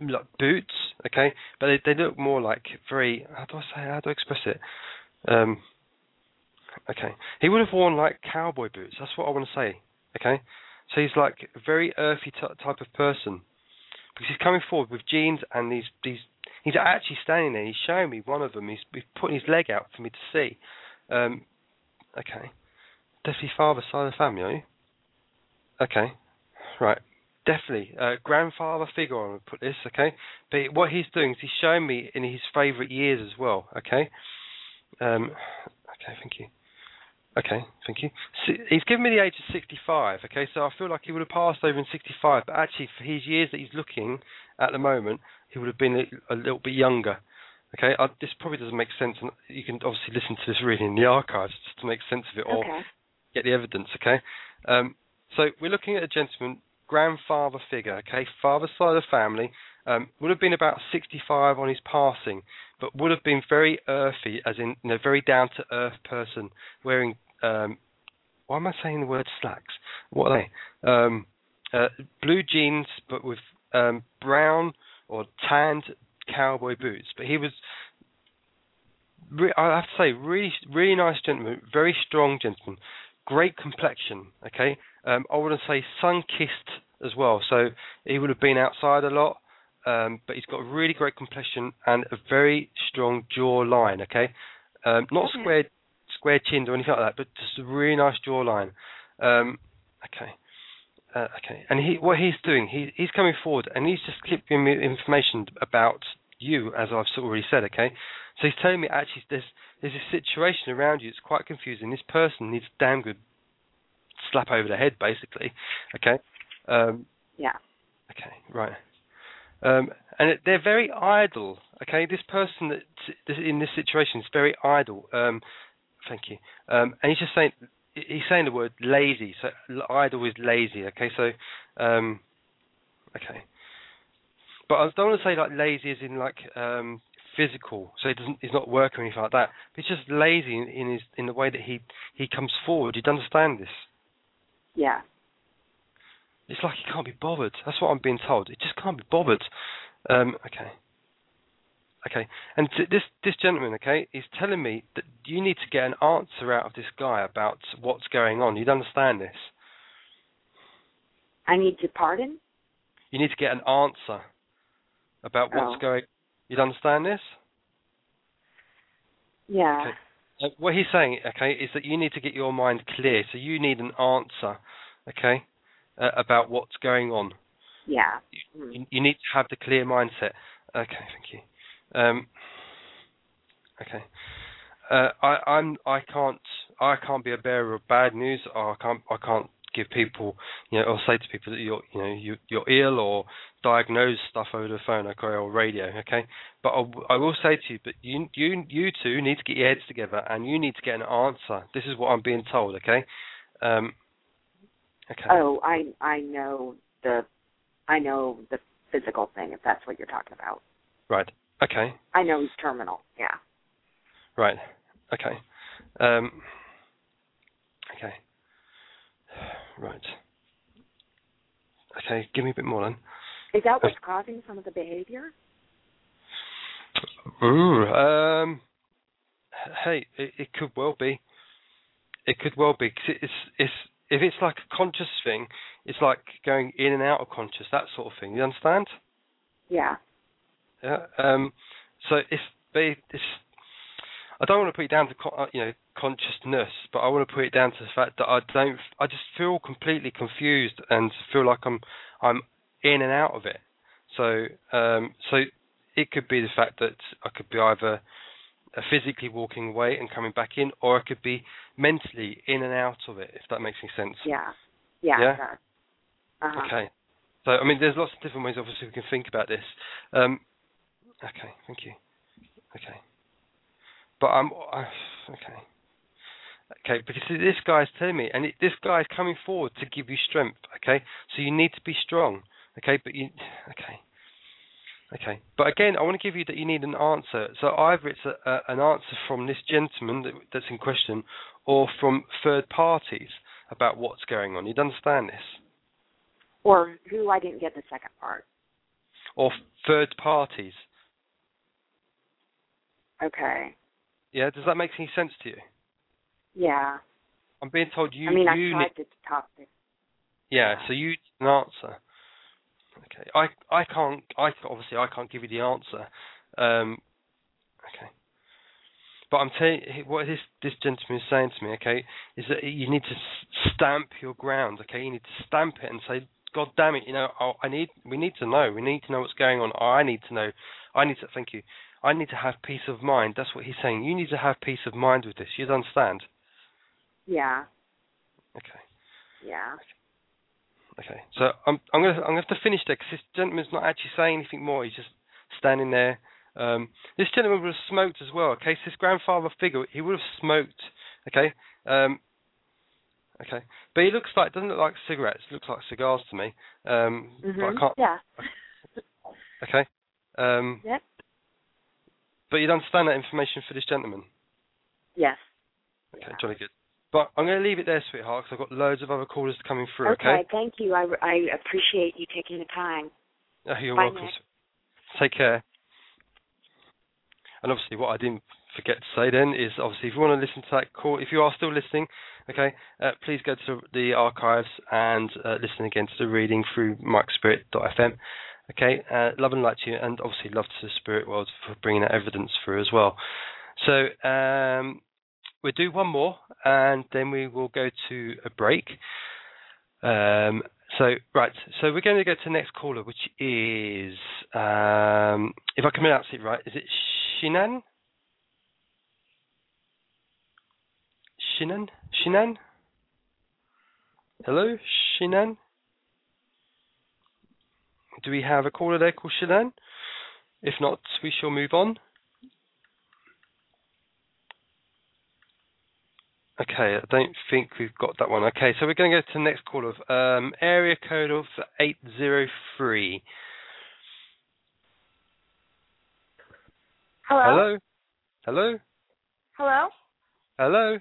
like boots, okay, but they, they look more like very, how do I say, how do I express it? Um, okay, he would have worn like cowboy boots, that's what I want to say, okay? So he's like a very earthy t- type of person, because he's coming forward with jeans and these, these, he's actually standing there, he's showing me one of them, he's, he's putting his leg out for me to see. Um, okay, definitely father side of the family, are you? Okay, right. Definitely. Uh, grandfather figure, I would put this, okay? But what he's doing is he's showing me in his favourite years as well, okay? Um, okay, thank you. Okay, thank you. So he's given me the age of sixty-five, okay? So I feel like he would have passed over in sixty-five, but actually for his years that he's looking at the moment, he would have been a, a little bit younger, okay? I, this probably doesn't make sense, and you can obviously listen to this reading in the archives just to make sense of it or okay. get the evidence, okay? Um, so we're looking at a gentleman, grandfather figure, okay, father side of the family, um, would have been about sixty-five on his passing, but would have been very earthy, as in, you know, very down-to-earth person, wearing, um, why am I saying the word slacks? What are they? Um, uh, blue jeans, but with um, brown or tanned cowboy boots. But he was, re- I have to say, really, really nice gentleman, very strong gentleman, great complexion, okay? Um, I wouldn't say sun-kissed as well, so he would have been outside a lot, um, but he's got a really great complexion and a very strong jawline, okay? Um, not okay. square square chins or anything like that, but just a really nice jawline. Um, okay. Uh, okay. And he, what he's doing, he, he's coming forward and he's just giving me information about you, as I've already said, okay? So he's telling me actually there's, there's a situation around you that's quite confusing. This person needs a damn good slap over the head, basically. Okay. Um, yeah. Okay. Right. Um, and it, they're very idle. Okay. This person that in this situation is very idle. Um, thank you. Um, and he's just saying he's saying the word lazy. So idle is lazy. Okay. So um, okay. But I don't want to say like lazy as in like um, physical. So he doesn't. He's not working or anything like that. But he's just lazy in, in his in the way that he he comes forward. You'd understand this. Yeah. It's like he can't be bothered. That's what I'm being told. It just can't be bothered. Um, okay. Okay. And t- this this gentleman, okay, is telling me that you need to get an answer out of this guy about what's going on. You'd understand this. I need to pardon? You need to get an answer about what's oh. going. You'd understand this? Yeah. Okay. Uh, what he's saying, okay, is that you need to get your mind clear. So you need an answer, okay, uh, about what's going on. Yeah. You, Mm. you need to have the clear mindset. Okay, thank you. Um, okay. Uh, I, I'm. I can't. I can't be a bearer of bad news. Or I can't. I can't give people, you know, or say to people that you're, you know, you, you're ill or diagnose stuff over the phone, okay, or radio, okay. But I, I will say to you, but you, you, you two need to get your heads together, and you need to get an answer. This is what I'm being told, okay. Um, okay. Oh, I I know the I know the physical thing, if that's what you're talking about. Right. Okay. I know he's terminal. Yeah. Right. Okay. Um, okay. Right. Okay, give me a bit more then. Is that what's uh, causing some of the behavior? Ooh, um, hey, it, it could well be. It could well be. Cause it's, it's, if it's like a conscious thing, it's like going in and out of conscious, that sort of thing. You understand? Yeah. Yeah. Um, so if they, it's, I don't want to put it down to you know consciousness, but I want to put it down to the fact that I don't. I just feel completely confused and feel like I'm I'm in and out of it. So um, so it could be the fact that I could be either physically walking away and coming back in, or I could be mentally in and out of it. If that makes any sense. Yeah. Yeah. Yeah. Sure. Uh-huh. Okay. So I mean, there's lots of different ways. Obviously, we can think about this. Um, okay. Thank you. Okay. But I'm uh, okay. Okay, because this guy's telling me, and it, this guy's coming forward to give you strength. Okay, so you need to be strong. Okay, but you, okay, okay. But again, I want to give you that you need an answer. So either it's a, a, an answer from this gentleman that, that's in question, or from third parties about what's going on. You'd understand this. Or who? I didn't get the second part. or third parties. Okay. Yeah, does that make any sense to you? Yeah. I'm being told you. I mean, you I tried need, to talk to. Yeah, Yeah. so you need an answer. Okay, I I can't. I obviously I can't give you the answer. Um, okay, but I'm telling you what this this gentleman is saying to me. Okay, is that you need to s- stamp your ground. Okay, you need to stamp it and say, God damn it, you know, I, I need. We need to know. We need to know what's going on. I need to know. I need to. Thank you. I need to have peace of mind. That's what he's saying. You need to have peace of mind with this. You understand? Yeah. Okay. Yeah. Okay, so I'm I'm gonna I'm gonna have to finish there because this gentleman's not actually saying anything more. He's just standing there. Um, this gentleman would have smoked as well. Okay, so this grandfather figure, he would have smoked. Okay, um, okay, but he looks like doesn't look like cigarettes. It looks like cigars to me. Um, Mhm. but I can't. Yeah. Okay. Um, Yep. but you'd understand that information for this gentleman. Yes. Okay, Yeah. jolly good. But I'm going to leave it there, sweetheart, because I've got loads of other callers coming through. Okay. Okay. Thank you. I, I appreciate you taking the time. Oh, you're Bye, welcome. Nick. Take care. And obviously, what I didn't forget to say then is, obviously, if you want to listen to that call, if you are still listening, okay, uh, please go to the archives and uh, listen again to the reading through mike spirit dot f m. Okay, uh, love and light to you, and obviously love to the spirit world for bringing that evidence through as well. So um, we'll do one more, and then we will go to a break. Um, so, right, so we're going to go to the next caller, which is, um, if I can pronounce it right, is it Shinan? Shinan? Shinan? Hello, Shinan? Do we have a caller there called Shinan? If not, we shall move on. Okay, I don't think we've got that one. Okay, so we're going to go to the next caller of um, area code of eight zero three. Hello? Hello? Hello? Hello?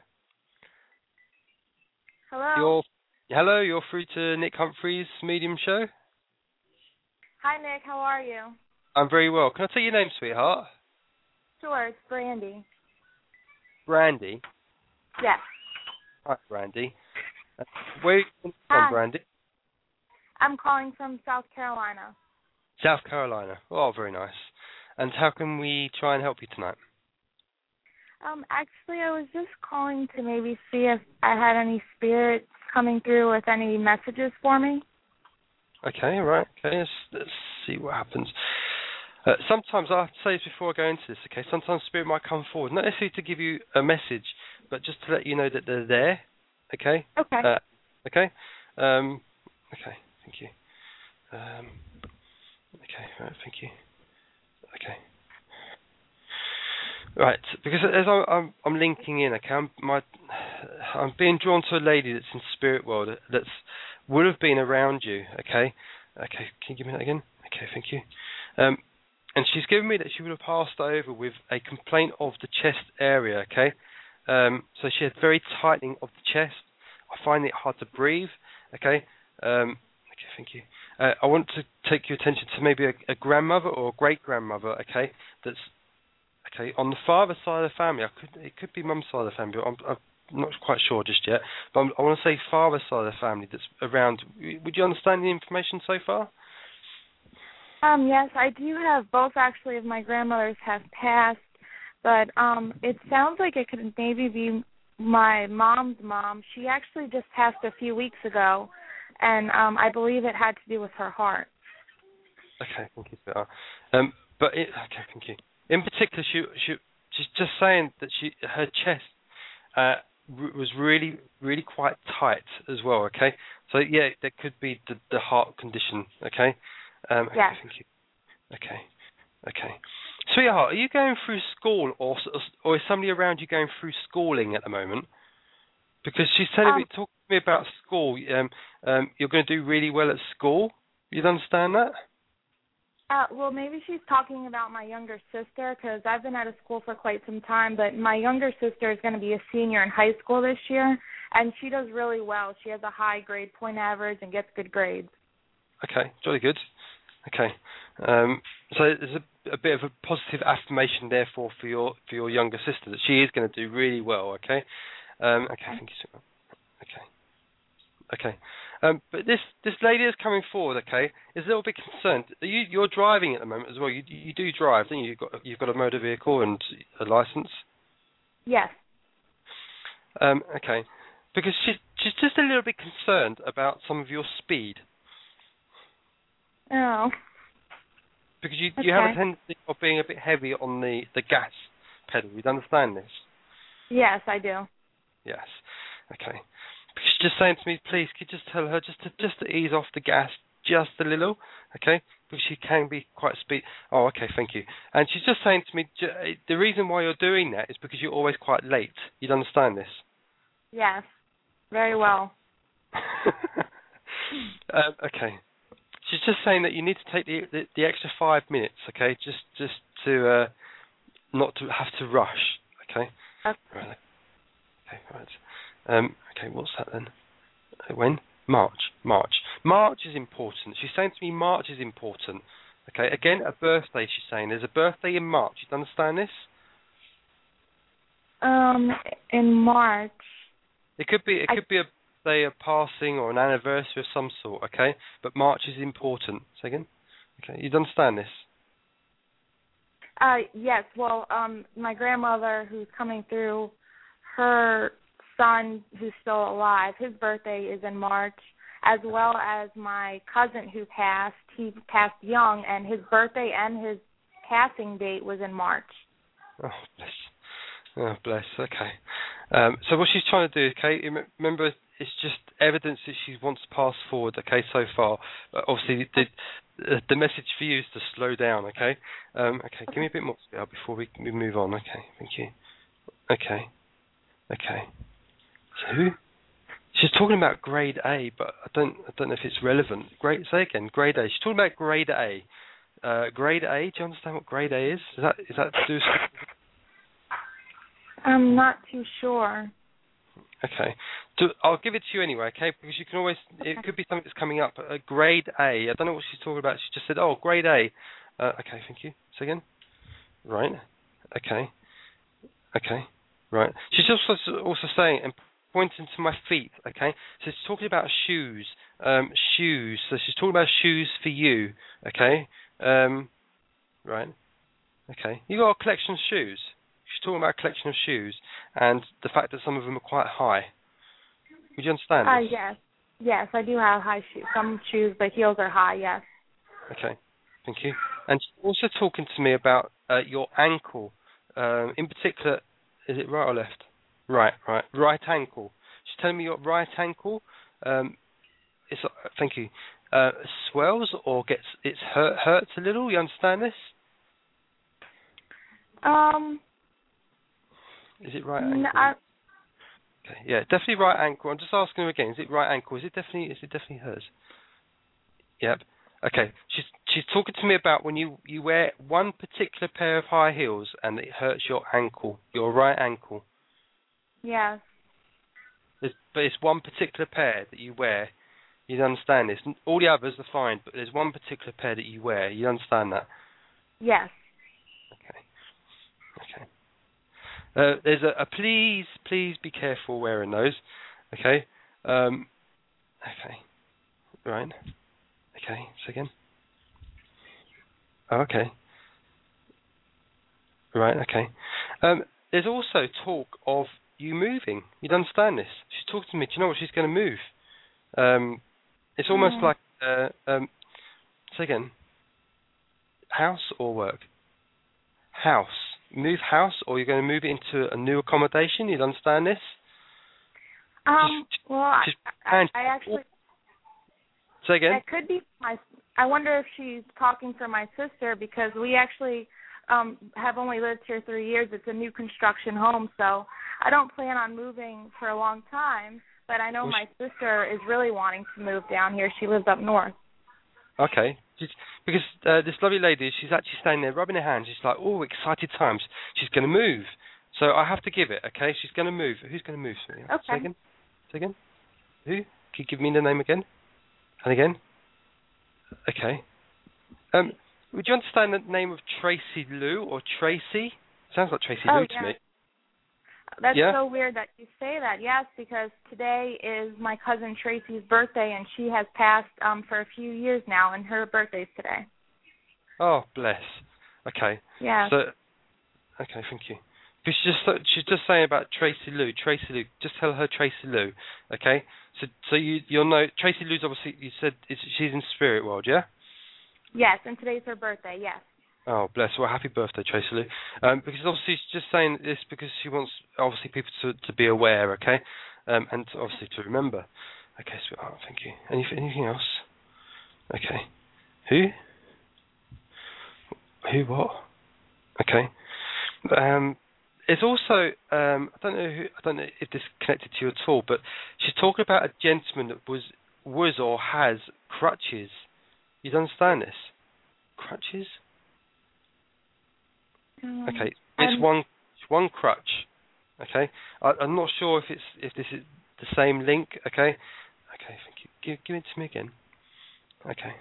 Hello? You're, hello, you're through to Nick Humphrey's Medium Show. Hi, Nick. How are you? I'm very well. Can I take your name, sweetheart? Sure, it's Brandy. Brandy. Yes. Hi, Brandy. Uh, where are you from, Hi. Brandy? I'm calling from South Carolina. South Carolina. Oh, very nice. And how can we try and help you tonight? Um, actually, I was just calling to maybe see if I had any spirits coming through with any messages for me. Okay, right. Okay, let's, let's see what happens. Uh, sometimes, I have to say this before I go into this, okay, sometimes spirit might come forward, not necessarily to give you a message, but just to let you know that they're there, okay? Okay. Uh, okay? Um, okay, thank you. Um, okay, right, thank you. Okay. Right, because as I, I'm, I'm linking in, okay, I'm, my, I'm being drawn to a lady that's in spirit world that's would have been around you, okay? Okay, can you give me that again? Okay, thank you. Um, and she's given me that she would have passed over with a complaint of the chest area, okay? Um, so she had very tightening of the chest. I find it hard to breathe, okay? Um, okay, thank you. Uh, I want to take your attention to maybe a, a grandmother or a great-grandmother, okay, that's okay on the father side of the family. I could it could be mum's side of the family, but I'm, I'm not quite sure just yet. But I'm, I want to say father side of the family that's around. Would you understand the information so far? Um, yes, I do have both actually of my grandmothers have passed, but um, it sounds like it could maybe be my mom's mom. She actually just passed a few weeks ago, and um, I believe it had to do with her heart. Okay, thank you, sweetheart. Um, but it, okay, thank you. In particular, she she she's just saying that she her chest uh, r- was really really quite tight as well. Okay, so yeah, there could be the, the heart condition. Okay. Um, okay, yes. thank you. Okay, okay. Sweetheart, are you going through school, or or is somebody around you going through schooling at the moment? Because she's telling um, me, talking to me about school. Um, um, you're going to do really well at school. You understand that? Uh, well, maybe she's talking about my younger sister because I've been out of school for quite some time, but my younger sister is going to be a senior in high school this year, and she does really well. She has a high grade point average and gets good grades. Okay, jolly good. Okay. Um, so there's a, a bit of a positive affirmation, therefore, for your for your younger sister that she is going to do really well. Okay. Um, okay. Thank you so much. Okay. Okay. Um, but this this lady is coming forward. Okay, is a little bit concerned. Are you you're driving at the moment as well. You you do drive, don't you? You've got you've got a motor vehicle and a license. Yes. Um, okay. Because she's she's just a little bit concerned about some of your speed. Oh. Because you Okay. you have a tendency of being a bit heavy on the, the gas pedal. You understand this? Yes, I do. Yes. Okay. Because she's just saying to me, please, could you just tell her just to just to ease off the gas just a little, okay? Because she can be quite speed. Oh, okay, thank you. And she's just saying to me, the reason why you're doing that is because you're always quite late. You'd understand this? Yes. Very well. um, okay. She's just saying that you need to take the the, the extra five minutes, okay? Just just to uh, not to have to rush, okay? Okay. Right. Okay. Right. Um, okay. What's that then? When? March. March. March is important. She's saying to me, March is important. Okay. Again, a birthday. She's saying there's a birthday in March. You understand this? Um, in March. It could be. It I... could be a day of passing or an anniversary of some sort, okay? But March is important. Say again? Okay, you understand this? Uh, yes, well, um, my grandmother who's coming through, her son who's still alive, his birthday is in March, as well as my cousin who passed. He passed young, and his birthday and his passing date was in March. Oh, bless. Oh, bless. Okay. Um, so what she's trying to do, okay, remember, it's just evidence that she wants to pass forward, okay, so far. But obviously, the, the message for you is to slow down, okay? Um, okay, give me a bit more spell before we, we move on. Okay, thank you. Okay. Okay. So who? She's talking about grade A, but I don't I don't know if it's relevant. Grade, say again, grade A. She's talking about grade A. Uh, grade A, do you understand what grade A is? Is that, is that to do with... I'm not too sure. Okay. So I'll give it to you anyway, okay? Because you can always, it could be something that's coming up. Uh, grade A. I don't know what she's talking about. She just said, oh, grade A. Uh, okay, thank you. Say again. Right. Okay. Okay. Right. She's also also saying, and pointing to my feet, okay? So she's talking about shoes. Um, shoes. So she's talking about shoes for you, okay? Um, right. Okay. You got a collection of shoes. She's talking about a collection of shoes and the fact that some of them are quite high. Would you understand Uh, this? yes. Yes, I do have high shoes. Some shoes, the heels are high, yes. Okay, thank you. And she's also talking to me about uh, your ankle. Um, in particular, is it right or left? Right, right. Right ankle. She's telling me your right ankle, um, it's, uh, thank you, uh, swells or gets, it's hurt, hurts a little. You understand this? Um... Is it right ankle? No, I, okay, yeah, definitely right ankle. I'm just asking her again. Is it right ankle? Is it definitely? Is it definitely hers? Yep. Okay. She's she's talking to me about when you, you wear one particular pair of high heels and it hurts your ankle, your right ankle. yes. There's, but it's one particular pair that you wear. You understand this? All the others are fine, but there's one particular pair that you wear. You understand that? Yes. Okay. Okay. Uh, there's a, a please, please be careful wearing those. Okay. Um, okay. Right. Okay. So again. Oh, okay. Right. Okay. Um, there's also talk of you moving. You'd understand this. She's talking to me. Do you know what she's going to move? Um, it's almost Mm. like. Uh, um, say again. House or work? House. Move house, or you're going to move it into a new accommodation. You'd understand this? Um. Just, well, I, just, I, I actually. Say again. That could be my. I wonder if she's talking for my sister because we actually um have only lived here three years. It's a new construction home, so I don't plan on moving for a long time. But I know Well, my sister is really wanting to move down here. She lives up north. Okay. Just, because uh, this lovely lady, she's actually standing there rubbing her hands. She's like, oh, excited times. She's going to move. So I have to give it, okay? She's going to move. Who's going to move? Say Okay. again. Say again. Who? Can you give me the name again? And again? Okay. Um, would you understand the name of Tracy Lou or Tracy? Sounds like Tracy oh, Lou yeah. to me. That's yeah? so weird that you say that. Yes, because today is my cousin Tracy's birthday, and she has passed um, for a few years now, and her birthday's today. Oh, bless. Okay. Yeah. So, okay, thank you. She's just she's just saying about Tracy Lou. Tracy Lou. Just tell her Tracy Lou. Okay. So so you you'll know Tracy Lou's obviously you said is, she's in spirit world, yeah? Yes, and today's her birthday. Yes. Oh, bless. Well, happy birthday, Tracy Lou. Um, because obviously she's just saying this because she wants obviously people to to be aware, okay, um, and obviously to remember. Okay, sweetheart. Thank you. Any, anything else? Okay. Who? Who? What? Okay. Um. There's also um, I don't know who, I don't know if this connected to you at all, but she's talking about a gentleman that was was or has crutches. You understand this? Crutches? Um, Okay, it's um, one one crutch. Okay, I, I'm not sure if it's if this is the same link. Okay, okay, thank you. Give give it to me again. Okay.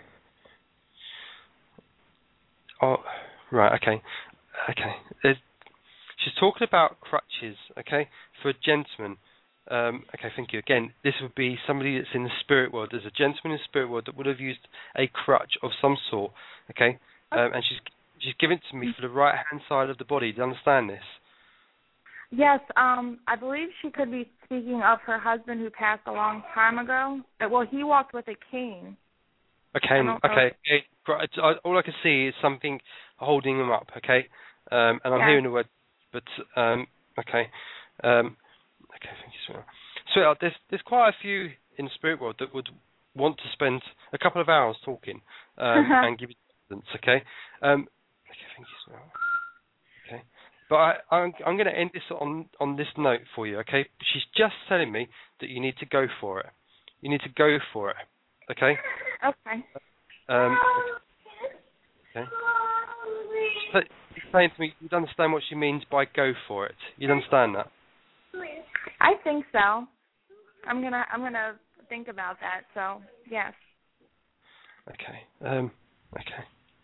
Oh, right. Okay, okay. There's, she's talking about crutches, okay, for a gentleman. Um, okay, thank you. Again, this would be somebody that's in the spirit world. There's a gentleman in the spirit world that would have used a crutch of some sort, okay, um, and she's she's given it to me for the right hand side of the body. Do you understand this? Yes, um, I believe she could be speaking of her husband who passed a long time ago. Uh, Well, he walked with a cane. Okay, I okay. okay. Right, I- All I can see is something holding him up, okay, um, and I'm Yeah. hearing the word, but um, okay. Um, Okay, thank you, sweetheart. Sweetheart, there's there's quite a few in the spirit world that would want to spend a couple of hours talking um, and give you evidence. Okay. Um, okay, thank you, sweetheart. Okay, but I, I'm I'm going to end this on on this note for you. Okay, she's just telling me that you need to go for it. You need to go for it. Okay. Okay. Um, okay. So, she's saying to me, you'd understand what she means by go for it. You'd understand that. I think so. I'm gonna I'm gonna think about that. So yes. Okay. Um. Okay.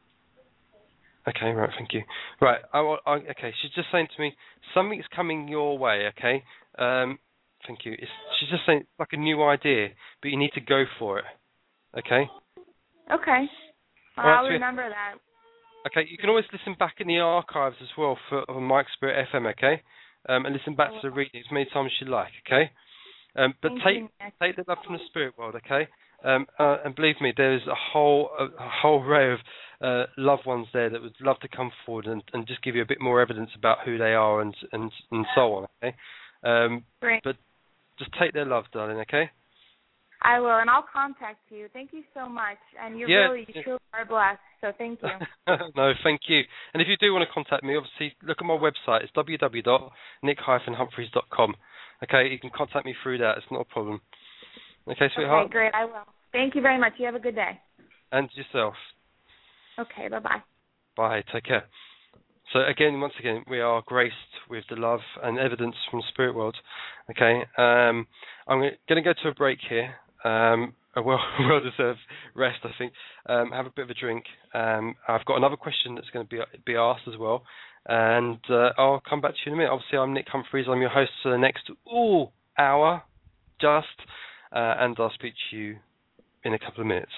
Okay. Right. Thank you. Right. I, I, okay. She's just saying to me something's coming your way. Okay. Um. Thank you. It's, she's just saying it's like a new idea, but you need to go for it. Okay. Okay. Well, Right, I'll so remember that. Okay. You can always listen back in the archives as well for on Mike Spirit F M. Okay. Um. And listen back to the reading as many times as you like. Okay. Um. But Thank take you, Nick. take the love from the spirit world. Okay. Um, uh, and believe me, there is a whole a, a whole array of uh, loved ones there that would love to come forward and, and just give you a bit more evidence about who they are and and, and so on. Okay, um, Great. but just take their love, darling. Okay. I will, and I'll contact you. Thank you so much, and you Yeah. really, you truly are blessed. So thank you. No, thank you. And if you do want to contact me, obviously look at my website. It's w w w dot nick dash humphreys dot com. Okay, you can contact me through that. It's not a problem. Okay, sweetheart. Okay, great. I will. Thank you very much. You have a good day. And yourself. Okay. Bye bye. Bye. Take care. So again, once again, we are graced with the love and evidence from the spirit world. Okay, um, I'm going to go to a break here. Um, a well, well-deserved rest, I think. Um, have a bit of a drink. Um, I've got another question that's going to be be asked as well, and uh, I'll come back to you in a minute. Obviously, I'm Nick Humphreys. I'm your host for the next ooh hour, just, uh, and I'll speak to you in a couple of minutes.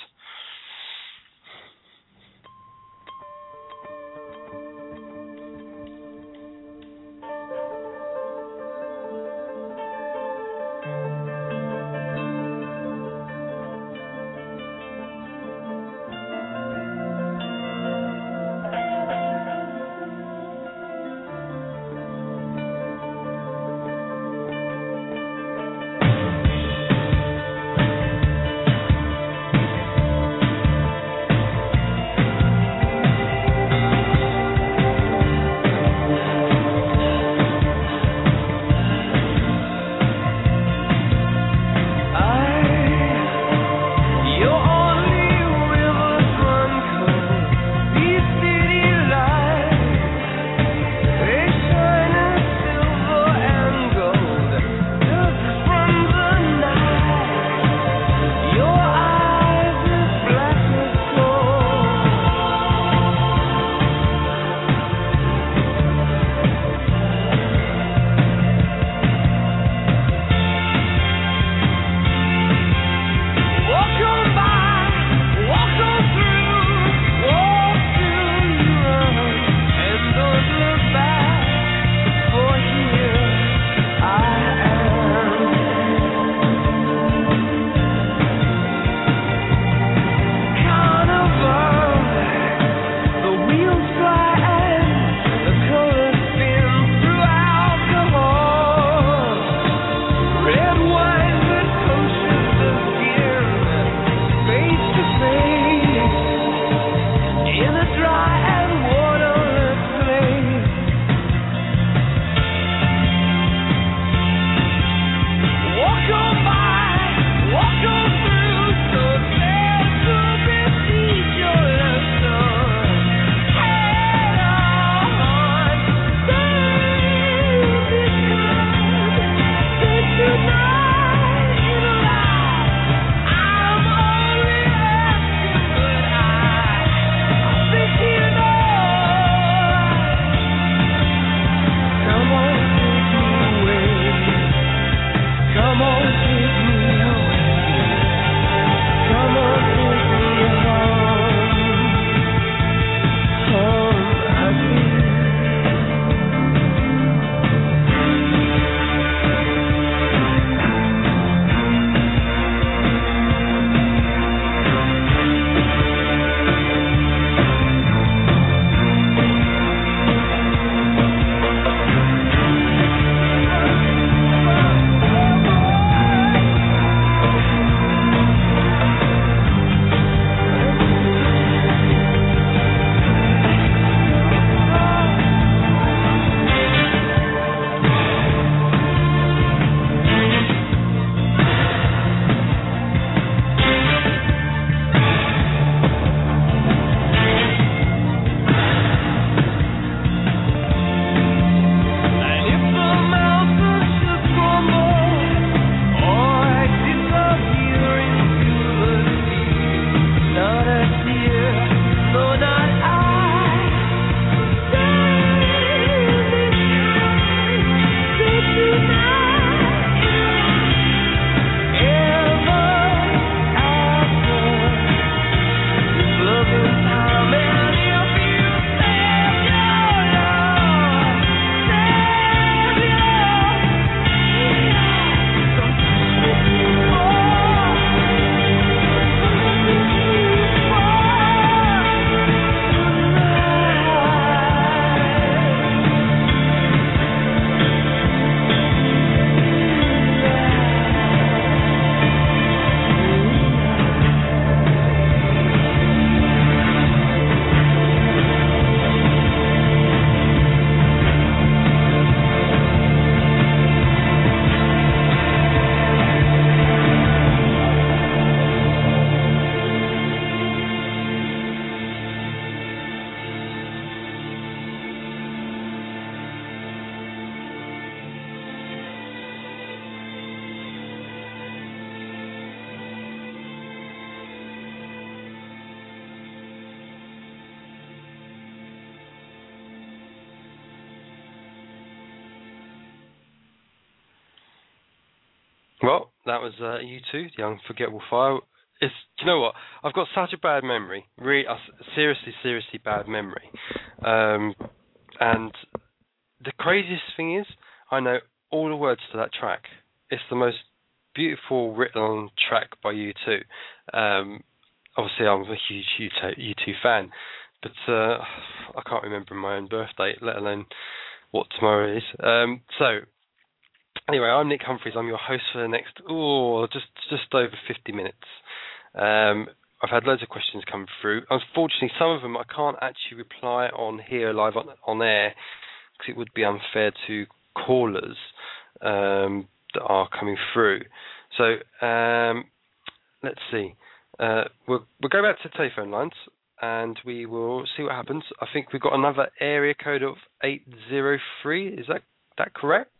Well, that was uh, U two, The Unforgettable Fire. It's, do you know what? I've got such a bad memory. Really, uh, seriously, seriously bad memory. Um, and the craziest thing is, I know all the words to that track. It's the most beautiful written track by U two. Um, obviously, I'm a huge U two fan, but uh, I can't remember my own birthday, let alone what tomorrow is. Um, so, anyway, I'm Nick Humphreys. I'm your host for the next, oh, just just over fifty minutes. Um, I've had loads of questions come through. Unfortunately, some of them I can't actually reply on here live on, on air because it would be unfair to callers um, that are coming through. So um, let's see. Uh, we'll, we'll go back to telephone lines and we will see what happens. I think we've got another area code of eight zero three. Is that that correct?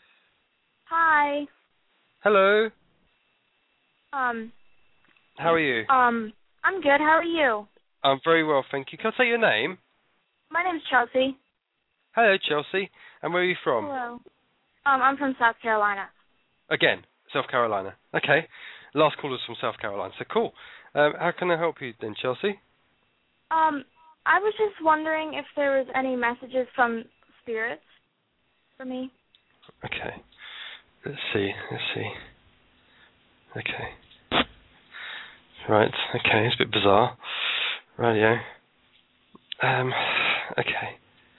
Hi. Hello. Um. How are you? Um. I'm good. How are you? I'm very well, thank you. Can I say your name? My name's Chelsea. Hello, Chelsea. And where are you from? Hello. Um. I'm from South Carolina. Again, South Carolina. Okay. Last caller's from South Carolina. So cool. Um, how can I help you then, Chelsea? Um. I was just wondering if there was any messages from spirits for me. Okay. Let's see. Let's see. Okay. Right. Okay. It's a bit bizarre. Radio. Um. Okay.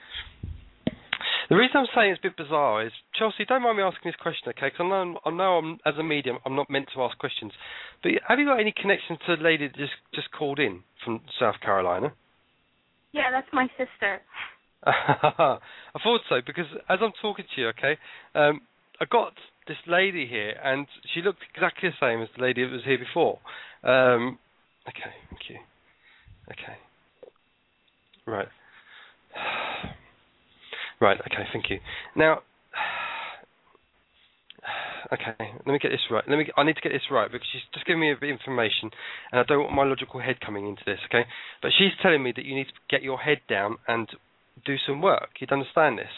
The reason I'm saying it's a bit bizarre is, Chelsea, don't mind me asking this question, okay? Because I know, I know I'm, as a medium, I'm not meant to ask questions. But have you got any connection to the lady that just, just called in from South Carolina? Yeah, that's my sister. I thought so, because as I'm talking to you, okay, um, I got this lady here, and she looked exactly the same as the lady that was here before. Um, okay, thank you. Okay. Right. Right, okay, thank you. Now, okay, let me get this right. Let me. I need to get this right because she's just giving me a bit of information, and I don't want my logical head coming into this, okay? But she's telling me that you need to get your head down and do some work. You'd understand this?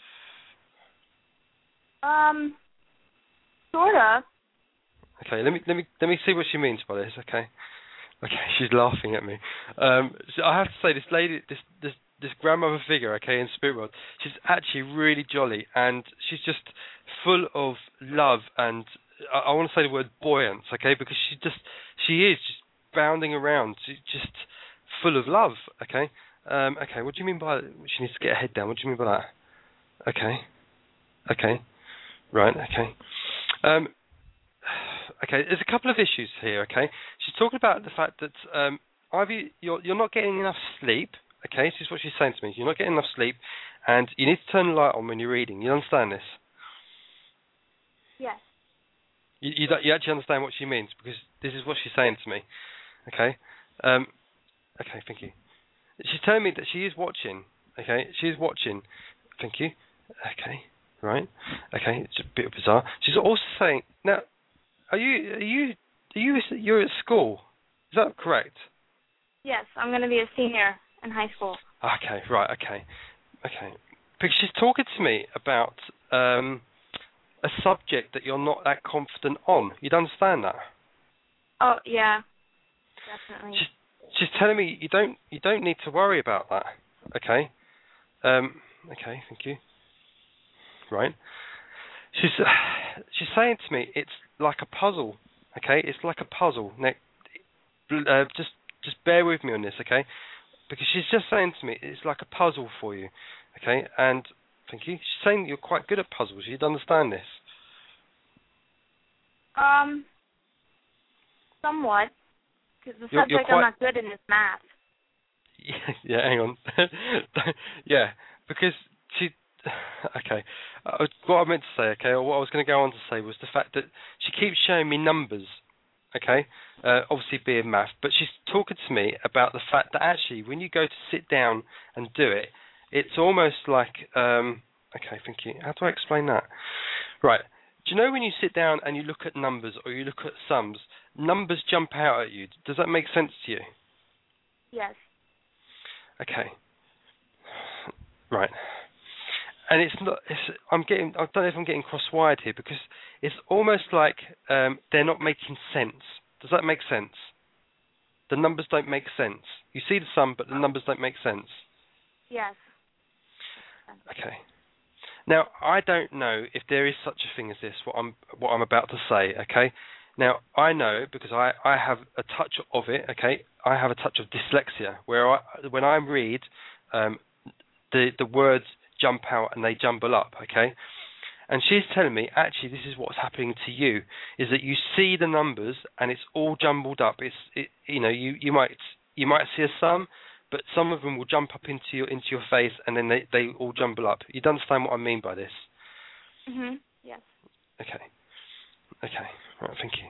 Um, sorta. Okay, let me let me let me see what she means by this. Okay, okay, she's laughing at me. Um, so I have to say, this lady, this this this grandmother figure, okay, in spirit world, she's actually really jolly, and she's just full of love, and I, I want to say the word buoyance, okay, because she just she is just bounding around, she's just full of love, okay. Um, okay, what do you mean by she needs to get her head down? What do you mean by that? Okay, okay, right, okay. Um, okay, there's a couple of issues here, okay. She's talking about the fact that um, either you're, you're not getting enough sleep, okay, this is what she's saying to me. You're not getting enough sleep, and you need to turn the light on when you're reading. You understand this? Yes. You, you, you actually understand what she means, because this is what she's saying to me, okay. Um, okay, thank you. She's telling me that she is watching, okay, she is watching, thank you, okay, right, okay, it's a bit bizarre. She's also saying, now, are you, are you, are you, you're at school, is that correct? Yes, I'm going to be a senior in high school. Okay, right, okay, okay, because she's talking to me about um, a subject that you're not that confident on, you'd understand that? Oh, yeah, definitely. She's, She's telling me you don't you don't need to worry about that. Okay. Um, okay. Thank you. Right. She's uh, she's saying to me it's like a puzzle. Okay. It's like a puzzle. Nick, uh, just just bear with me on this. Okay. Because she's just saying to me it's like a puzzle for you. Okay. And thank you. She's saying that you're quite good at puzzles. You'd understand this. Um. Somewhat. Because the You're, subject you're quite... I'm not good in is math. Yeah, yeah hang on. yeah, because she... Okay, uh, what I meant to say, okay, or what I was going to go on to say was the fact that she keeps showing me numbers, okay, uh, obviously being math, but she's talking to me about the fact that actually when you go to sit down and do it, it's almost like... Um, okay, thank you. How do I explain that? Right. Do you know when you sit down and you look at numbers or you look at sums, numbers jump out at you? Does that make sense to you? Yes. Okay. Right. and it's not. It's, I'm getting. I don't know if I'm getting cross-wired here because it's almost like um, they're not making sense. Does that make sense? The numbers don't make sense. You see the sum, but the numbers don't make sense. Yes. Okay. Now, I don't know if there is such a thing as this, what I'm what I'm about to say, okay? Now, I know because I, I have a touch of it, okay? I have a touch of dyslexia, where I, when I read, um, the, the words jump out and they jumble up, okay? And she's telling me, actually, this is what's happening to you, is that you see the numbers and it's all jumbled up. It's, it, you know, you, you might you might see a sum, but some of them will jump up into your into your face, and then they, they all jumble up. You understand what I mean by this? Mhm. Yes. Okay. Okay. Right. Thank you.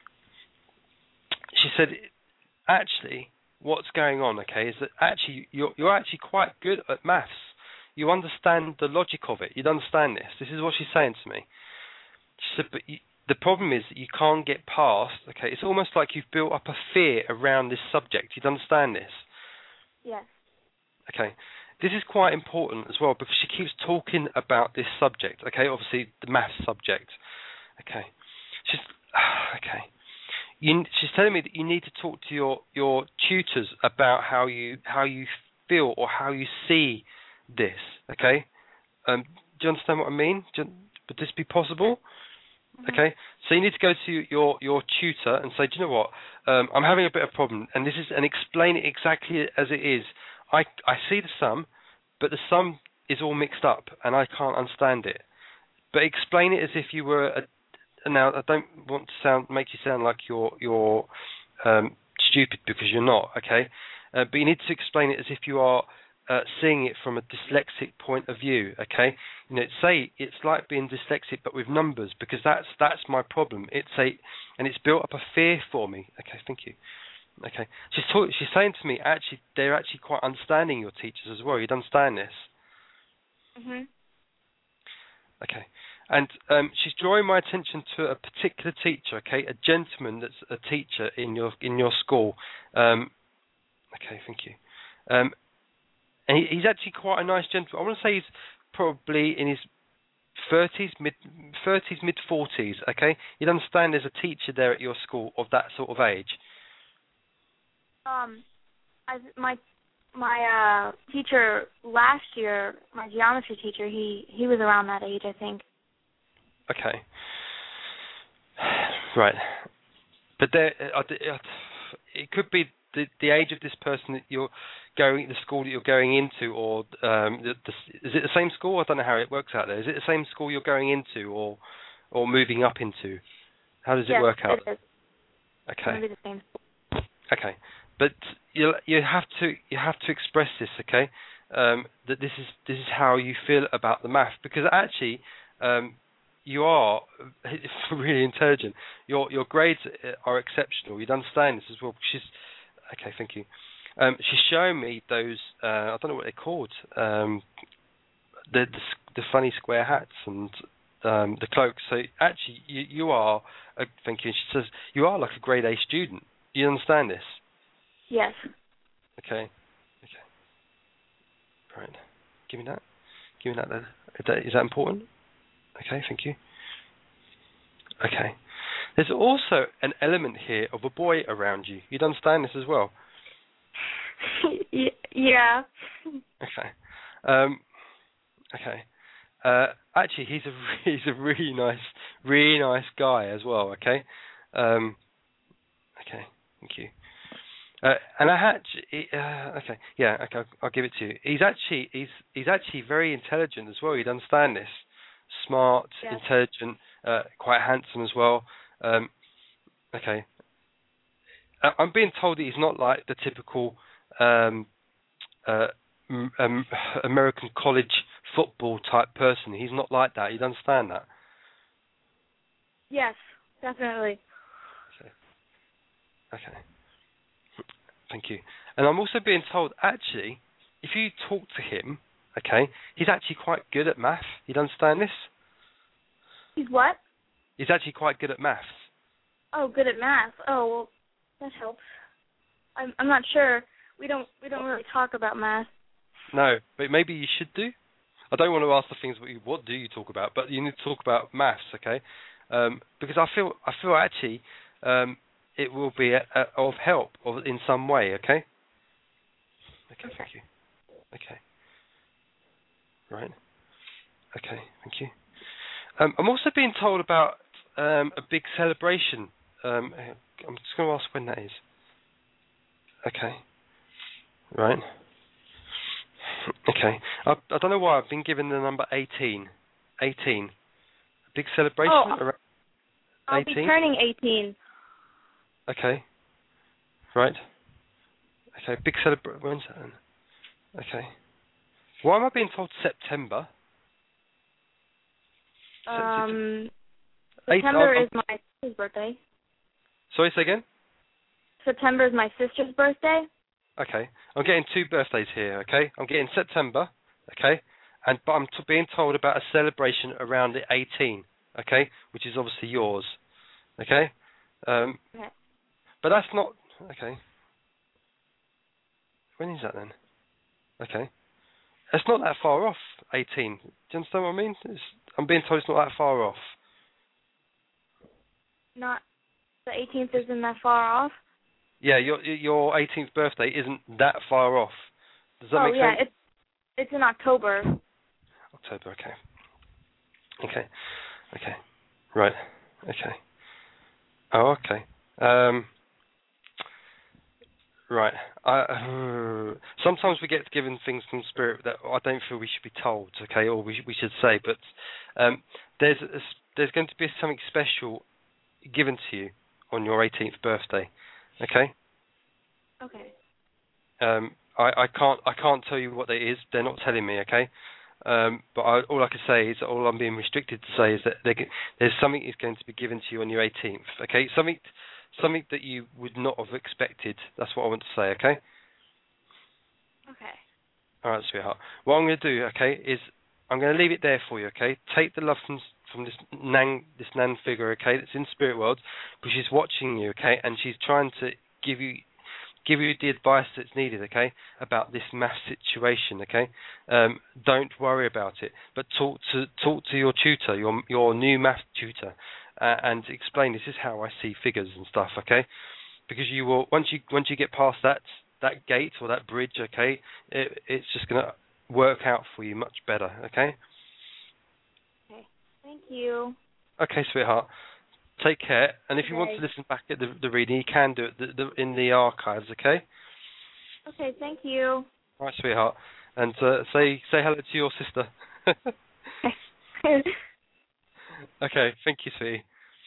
She said, actually, what's going on? Okay, is that actually you're you're actually quite good at maths. You understand the logic of it. You'd understand this. This is what she's saying to me. She said, but you, the problem is that you can't get past. Okay, it's almost like you've built up a fear around this subject. You'd understand this. Yes. Okay. This is quite important as well because she keeps talking about this subject. Okay, obviously the maths subject. Okay. She's okay. You, she's telling me that you need to talk to your, your tutors about how you how you feel or how you see this. Okay. Um, do you understand what I mean? Do, would this be possible? Mm-hmm. Okay. So you need to go to your, your tutor and say, do you know what? Um, I'm having a bit of a problem, and this is and explain it exactly as it is. I I see the sum, but the sum is all mixed up, and I can't understand it. But explain it as if you were a. Now I don't want to sound make you sound like you're you're um, stupid because you're not. Okay, uh, but you need to explain it as if you are uh, seeing it from a dyslexic point of view. Okay, you know, say it's like being dyslexic but with numbers because that's that's my problem. It's a and it's built up a fear for me. Okay, thank you. Okay, she's talk, she's saying to me actually they're actually quite understanding your teachers as well. You'd understand this. Mhm. Okay, and um, she's drawing my attention to a particular teacher. Okay, a gentleman that's a teacher in your in your school. Um, okay, thank you. Um, and he, he's actually quite a nice gentleman. I want to say he's probably in his thirties, mid thirties, mid forties. Okay, you'd understand there's a teacher there at your school of that sort of age. Um, I, my my uh, teacher last year, my geometry teacher, he, he was around that age, I think. Okay. Right. But there, uh, it could be the the age of this person that you're going, the school that you're going into, or um, the, the, is it the same school? I don't know how it works out there. Is it the same school you're going into, or or moving up into? How does yes, it work out? It is. Okay. Maybe the same school. Okay. But you you have to you have to express this, okay? Um, that this is this is how you feel about the math, because actually um, you are really intelligent. Your your grades are exceptional. You'd understand this as well. She's okay. Thank you. Um, she's showing me those. Uh, I don't know what they're called. Um, the, the the funny square hats and um, the cloaks. So actually, you you are. Uh, thank you. She says you are like a grade A student. Do you understand this? Yes. Okay. Okay. Right. Give me that. Give me that then. Is that, is that important? Okay, thank you. Okay. There's also an element here of a boy around you. You'd understand this as well? Yeah. Okay. Um, okay. Uh, actually, he's a he's a really nice, really nice guy as well. Okay. Um, okay. Thank you. Uh, and I had, uh, okay, yeah, okay, I'll, I'll give it to you. He's actually, he's he's actually very intelligent as well. You'd understand this. Smart, yes. Intelligent, uh, quite handsome as well. Um, okay. I'm being told that he's not like the typical um, uh, um, American college football type person. He's not like that. You'd understand that. Yes, definitely. Okay. Okay. Thank you. And I'm also being told, actually, if you talk to him, okay, he's actually quite good at math. You'd understand this? He's what? He's actually quite good at maths. Oh, good at math. Oh, well, that helps. I'm I'm not sure. We don't we don't really talk about math. No, but maybe you should do. I don't want to ask the things. What, you, what do you talk about? But you need to talk about maths, okay? Um, because I feel I feel actually um, it will be a, a, of help of, in some way, okay? Okay, okay. Thank you. Okay. Right. Okay, thank you. Um, I'm also being told about um, a big celebration. Um, I'm just going to ask when that is. Okay. Right. Okay. I, I don't know why I've been given the number eighteen. eighteen. A big celebration Oh, around I'll eighteen? be turning eighteen. Okay. Right. Okay, big celebration. When's that then? Okay. Why am I being told September? Um, Eight, September I'm, is my sister's birthday. Sorry, say again? September is my sister's birthday. Okay. I'm getting two birthdays here, okay? I'm getting September, okay? And but I'm t- being told about a celebration around the eighteen, okay? Which is obviously yours, okay? Um, Okay. But that's not... Okay. When is that then? Okay. It's not that far off, eighteen. Do you understand what I mean? It's, I'm being told it's not that far off. Not the eighteenth isn't that far off. Yeah, your your eighteenth birthday isn't that far off. Does that oh make yeah, sense? it's it's in October. October, okay. Okay. Okay. Right. Okay. Oh, okay. Um, right. I, uh, sometimes we get given things from Spirit that I don't feel we should be told, okay, or we, we should say, but um, there's a, there's going to be something special given to you on your eighteenth birthday, okay? Okay. Um, I, I can't I can't tell you what it is. They're not telling me, okay? Um, but I, all I can say is, all I'm being restricted to say is that they, there's something is going to be given to you on your eighteenth, okay? Something, something that you would not have expected. That's what I want to say, okay? Okay. All right, sweetheart. What I'm going to do, okay, is I'm going to leave it there for you, okay? Take the love from from this nan this nan figure, okay, that's in Spirit World, because she's watching you, okay, and she's trying to give you give you the advice that's needed, okay, about this math situation, okay. Um, don't worry about it, but talk to talk to your tutor, your your new math tutor, uh, and explain this is how I see figures and stuff, okay, because you will once you once you get past that that gate or that bridge, okay, it, it's just going to work out for you much better, okay. Okay. Thank you. Okay, sweetheart. Take care, and if okay. you want to listen back at the, the reading, you can do it the, the, in the archives, okay? Okay, thank you. All right, sweetheart. And uh, say say hello to your sister. Okay, thank you, sweetie.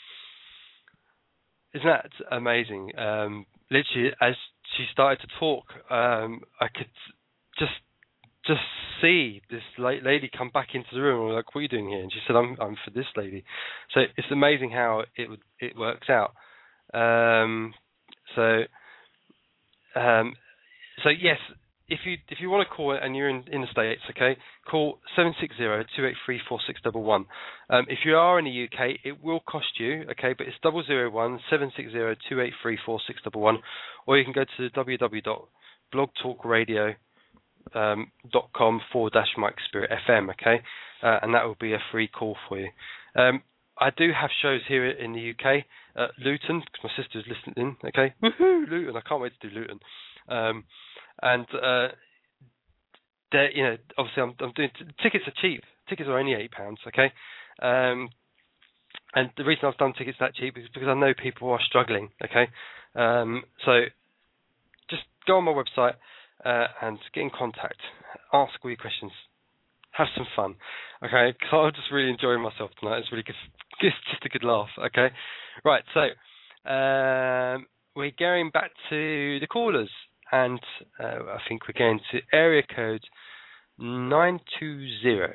Isn't that amazing? Um, literally, as she started to talk, um, I could just just see this lady come back into the room. I'm like, what are you doing here? And she said, I'm I'm for this lady. So it's amazing how it would it works out. Um, so um, so yes, if you if you want to call it and you're in, in the States, okay, call seven six zero, two eight three, four six one one. Um, if you are in the U K, it will cost you, okay, but it's double zero one seven six zero two eight three four six one one, or you can go to w w w dot blog talk radio Um, dot com forward dash Mike Spirit F M, okay, uh, and that will be a free call for you. Um, I do have shows here in the U K, uh, Luton, because my sister's listening in, okay, woohoo, Luton, I can't wait to do Luton, um, and uh, you know, obviously I'm, I'm doing, t- tickets are cheap, tickets are only eight pounds, okay, um, and the reason I've done tickets that cheap is because I know people are struggling, okay, um, so just go on my website, Uh, and get in contact, ask all your questions, have some fun, okay? Because I'm just really enjoying myself tonight. It's really good, it's just a good laugh, okay? Right, so um, we're going back to the callers, and uh, I think we're going to area code nine two zero.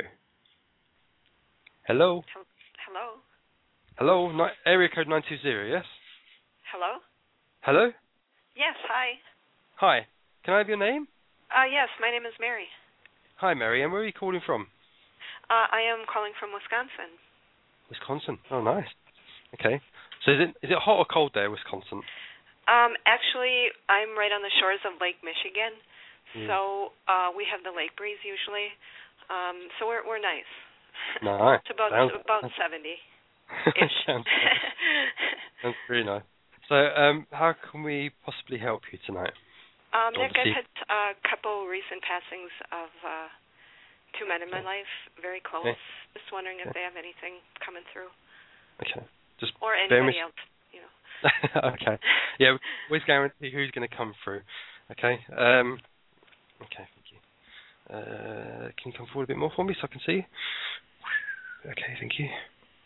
Hello? Hello? Hello? Ni- area code nine two zero, yes? Hello? Hello? Yes, hi. Hi. Can I have your name? Uh, yes, my name is Mary. Hi, Mary. And where are you calling from? Uh, I am calling from Wisconsin. Wisconsin. Oh, nice. Okay. So is it is it hot or cold there, Wisconsin? Um, actually, I'm right on the shores of Lake Michigan, mm. so uh, we have the lake breeze usually. Um, so we're we're nice. Nice. It's about sounds, about seventy ish. sounds, sounds pretty nice. So, um, how can we possibly help you tonight? Um, Nick, Obviously. I've had a couple recent passings of uh, two men in my life, very close. Okay. Just wondering if Okay. they have anything coming through. Okay. Just or very anybody much... else, you know. Okay. Yeah, we always guarantee who's going to come through. Okay. Um, okay, thank you. Uh, can you come forward a bit more for me so I can see you? Okay, thank you.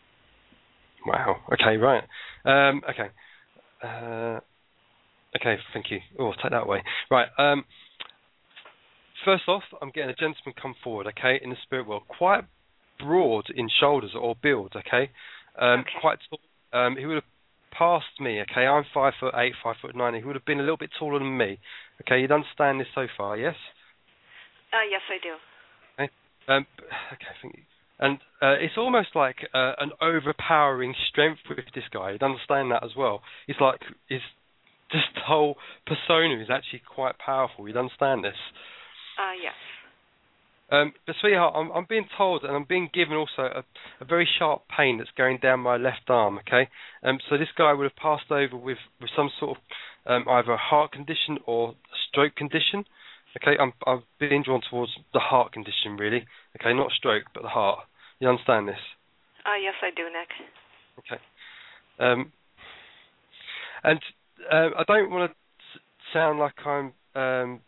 Wow. Okay, right. Um, okay. Uh, okay, thank you. Oh, take that away. Right. Um, first off, I'm getting a gentleman come forward, okay, in the spirit world. Quite broad in shoulders or build, okay? Um, okay. Quite tall. Um, he would have passed me, okay? I'm five foot eight, five foot nine. He would have been a little bit taller than me. Okay, you'd understand this so far, yes? Uh, yes, I do. Okay. Um, okay, thank you. And uh, it's almost like uh, an overpowering strength with this guy. You'd understand that as well. It's like his just the whole persona is actually quite powerful. You'd understand this. Uh, yes. Um, but sweetheart, I'm, I'm being told, and I'm being given also a, a very sharp pain that's going down my left arm. Okay, um, so this guy would have passed over with, with some sort of um, either a heart condition or a stroke condition. Okay, I'm I'm being drawn towards the heart condition, really. Okay, not stroke, but the heart. You understand this? Uh, yes, I do, Nick. Okay. Um, and uh, I don't want to sound like I'm. Um,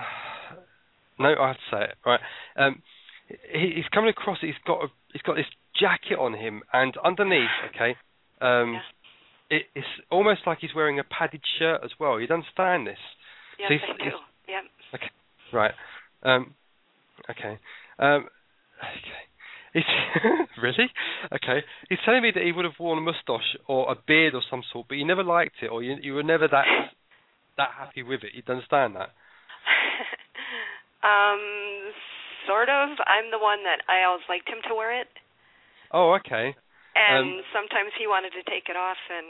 no, I have to say it. Right. Um, he, he's coming across. He's got a, he's got this jacket on him, and underneath, okay, um, yeah. it, it's almost like he's wearing a padded shirt as well. You'd understand this? Yes, so I do. Yep. Okay. Right. Um, okay. Um, okay. He's really? Okay. He's telling me that he would have worn a moustache or a beard or some sort, but you never liked it, or you you were never that that happy with it. You'd understand that? um, sort of. I'm the one that I always liked him to wear it. Oh, okay. And um, sometimes he wanted to take it off, and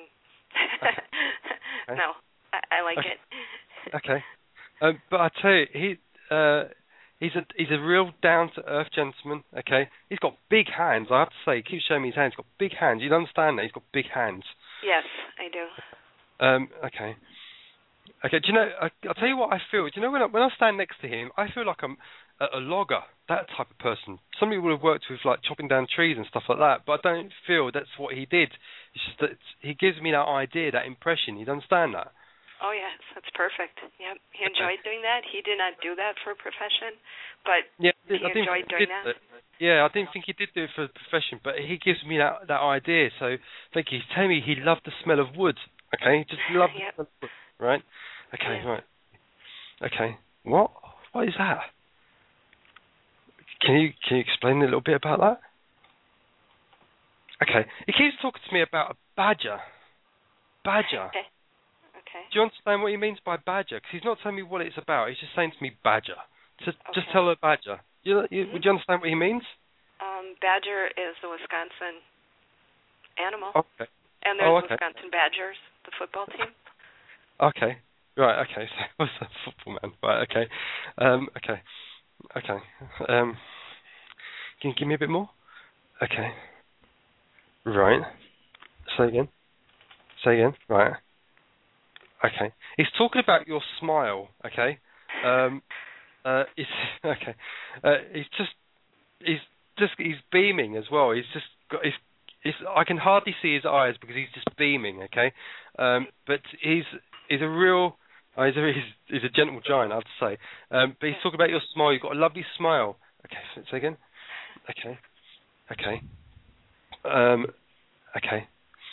okay. no, I, I like okay. it. Okay. Um, but I tell you, he uh, he's a he's a real down to earth gentleman. Okay, he's got big hands. I have to say, he keeps showing me his hands. He's got big hands. You'd understand that. He's got big hands. Yes, I do. Um. Okay. Okay. Do you know? I, I'll tell you what I feel. Do you know when I, when I stand next to him, I feel like I'm a, a logger, that type of person. Somebody would have worked with like chopping down trees and stuff like that. But I don't feel that's what he did. It's just that it's, he gives me that idea, that impression. You'd understand that. Oh, yes, that's perfect. Yep, he enjoyed doing that. He did not do that for a profession, but yeah, he I enjoyed doing that. It. Yeah, I didn't think he did do it for a profession, but he gives me that that idea. So, thank you. He's telling me he loved the smell of wood. Okay, he just loved yep. the smell of wood. Right? Okay, yeah. right. Okay. What? What is that? Can you can you explain a little bit about that? Okay. He keeps talking to me about a badger. Badger. Okay. Okay. Do you understand what he means by badger? Because he's not telling me what it's about. He's just saying to me badger. Just, okay. just tell her badger. You, you, mm-hmm. Would you understand what he means? Um, badger is the Wisconsin animal. Okay. And there's oh, okay. Wisconsin Badgers, the football team. Okay. Right. Okay. So I was a football man. Right. Okay. Um, okay. Okay. Um, can you give me a bit more? Okay. Right. Say again. Say again. Right. Okay. He's talking about your smile, okay? Um, uh, he's, okay. Uh, he's just, he's just, he's beaming as well. He's just got, he's, he's, I can hardly see his eyes because he's just beaming, okay? Um, but he's, he's a real, uh, he's, a, he's, he's a gentle giant, I have to say. Um, but he's talking about your smile. You've got a lovely smile. Okay, say again. Okay. Okay. Um, okay.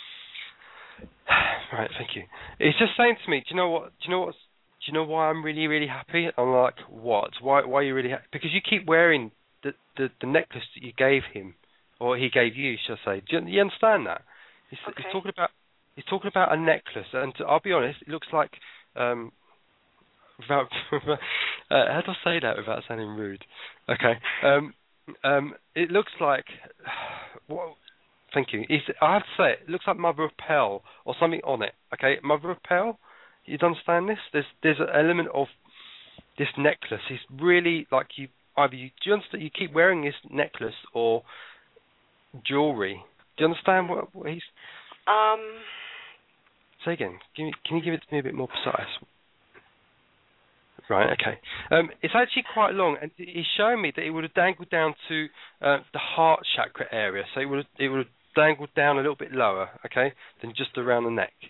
Right, thank you. It's just saying to me, do you know what? Do you know what? Do you know why I'm really, really happy? I'm like, what? Why? Why are you really happy? Because you keep wearing the, the, the necklace that you gave him, or he gave you, shall I say? Do you, you understand that? He's, okay. he's talking about he's talking about a necklace, and I'll be honest, it looks like um, without uh, how do I say that without sounding rude? Okay, um, um, it looks like what. Thank you. It's, I have to say, it looks like mother of pearl or something on it. Okay, mother of pearl. You understand this? There's there's an element of this necklace. It's really like you. either you do you understand you keep wearing this necklace or jewelry. Do you understand what, what he's? Um. Say again. Can you, can you give it to me a bit more precise? Right. Okay. Um, it's actually quite long, and he's showing me that it would have dangled down to uh, the heart chakra area. So it would have, it would have dangled down a little bit lower, okay, than just around the neck.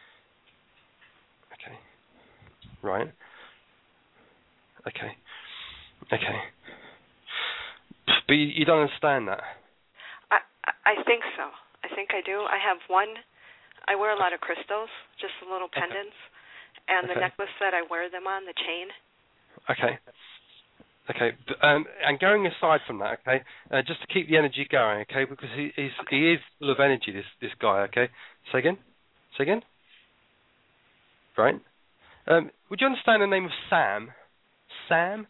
Okay. Right. Okay. Okay. But you, you don't understand that. I I think so. I think I do. I have one. I wear a lot of crystals, just little pendants, okay. and the okay. necklace that I wear them on, the chain. Okay. Okay. Um, and going aside from that, okay, uh, just to keep the energy going, okay, because he is okay. he is full of energy. This this guy, okay. Say again. Say again. Right. Um, would you understand the name of Sam? Sam.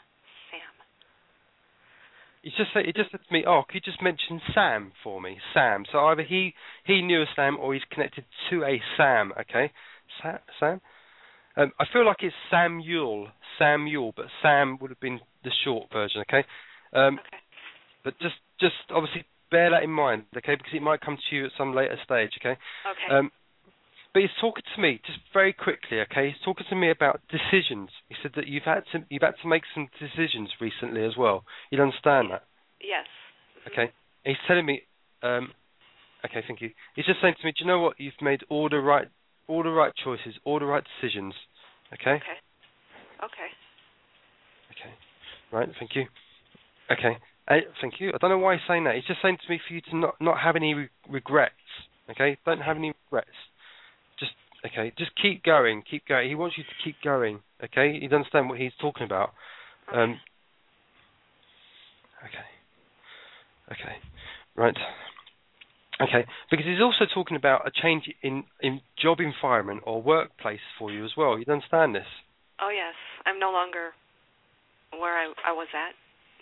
He just said, he just said to me, "Oh, could you just mention Sam for me, Sam?" So either he he knew a Sam or he's connected to a Sam. Okay, Sa- Sam. Um, I feel like it's Samuel, Samuel, but Sam would have been the short version. Okay, um, okay. But just just obviously bear that in mind, okay, because it might come to you at some later stage. Okay. Okay. Um, But he's talking to me just very quickly, okay? He's talking to me about decisions. He said that you've had to you've had to make some decisions recently as well. You understand that? Yes. Okay. He's telling me. Um, okay, thank you. He's just saying to me, do you know what? You've made all the right all the right choices, all the right decisions. Okay. Okay. Okay. Okay. Right. Thank you. Okay. Uh, thank you. I don't know why he's saying that. He's just saying to me for you to not not have any re- regrets. Okay. Don't have any regrets. Just okay. Just keep going. Keep going. He wants you to keep going. Okay. You understand what he's talking about. Okay. Um. Okay. Okay. Right. Okay. Because he's also talking about a change in in job environment or workplace for you as well. You understand this? Oh yes. I'm no longer where I I was at.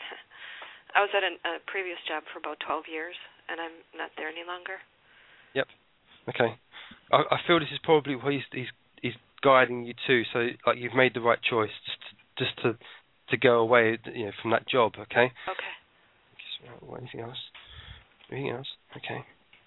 I was at an, a previous job for about twelve years, and I'm not there any longer. Yep. Okay. I, I feel this is probably what he's, he's he's guiding you to. So, like, you've made the right choice just to, just to to go away, you know, from that job. Okay. Okay. Anything else? Anything else? Okay.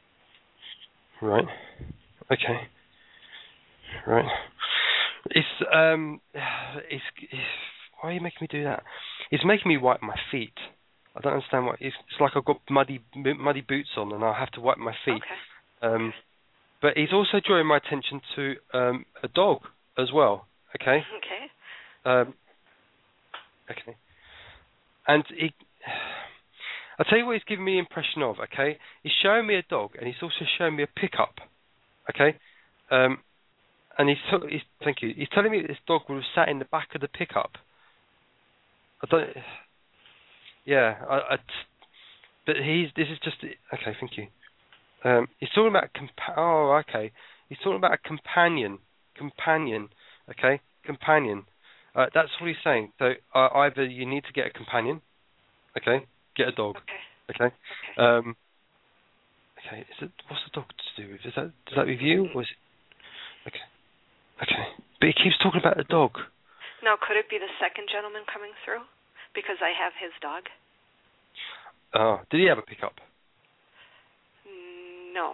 Right. Okay. Right. It's um. It's, it's why are you making me do that? It's making me wipe my feet. I don't understand why. It's, it's like I've got muddy muddy boots on and I have to wipe my feet. Okay. Um. But he's also drawing my attention to um, a dog as well. Okay. Okay. Um, okay. And he, I'll tell you what he's giving me the impression of. Okay. He's showing me a dog, and he's also showing me a pickup. Okay. Um, and he's, t- he's thank you. He's telling me that this dog would have sat in the back of the pickup. I don't. Yeah. I. I but he's. This is just. Okay. Thank you. Um, he's talking about a compa- oh, okay. He's talking about a companion, companion, okay, companion. Uh, that's what he's saying. So uh, either you need to get a companion, okay, get a dog, okay, okay. okay. Um, okay. Is it, what's the dog to do with? Is that does that with you or is it? Okay, okay. But he keeps talking about the dog. Now, could it be the second gentleman coming through? Because I have his dog. Oh, did he have a pickup? No.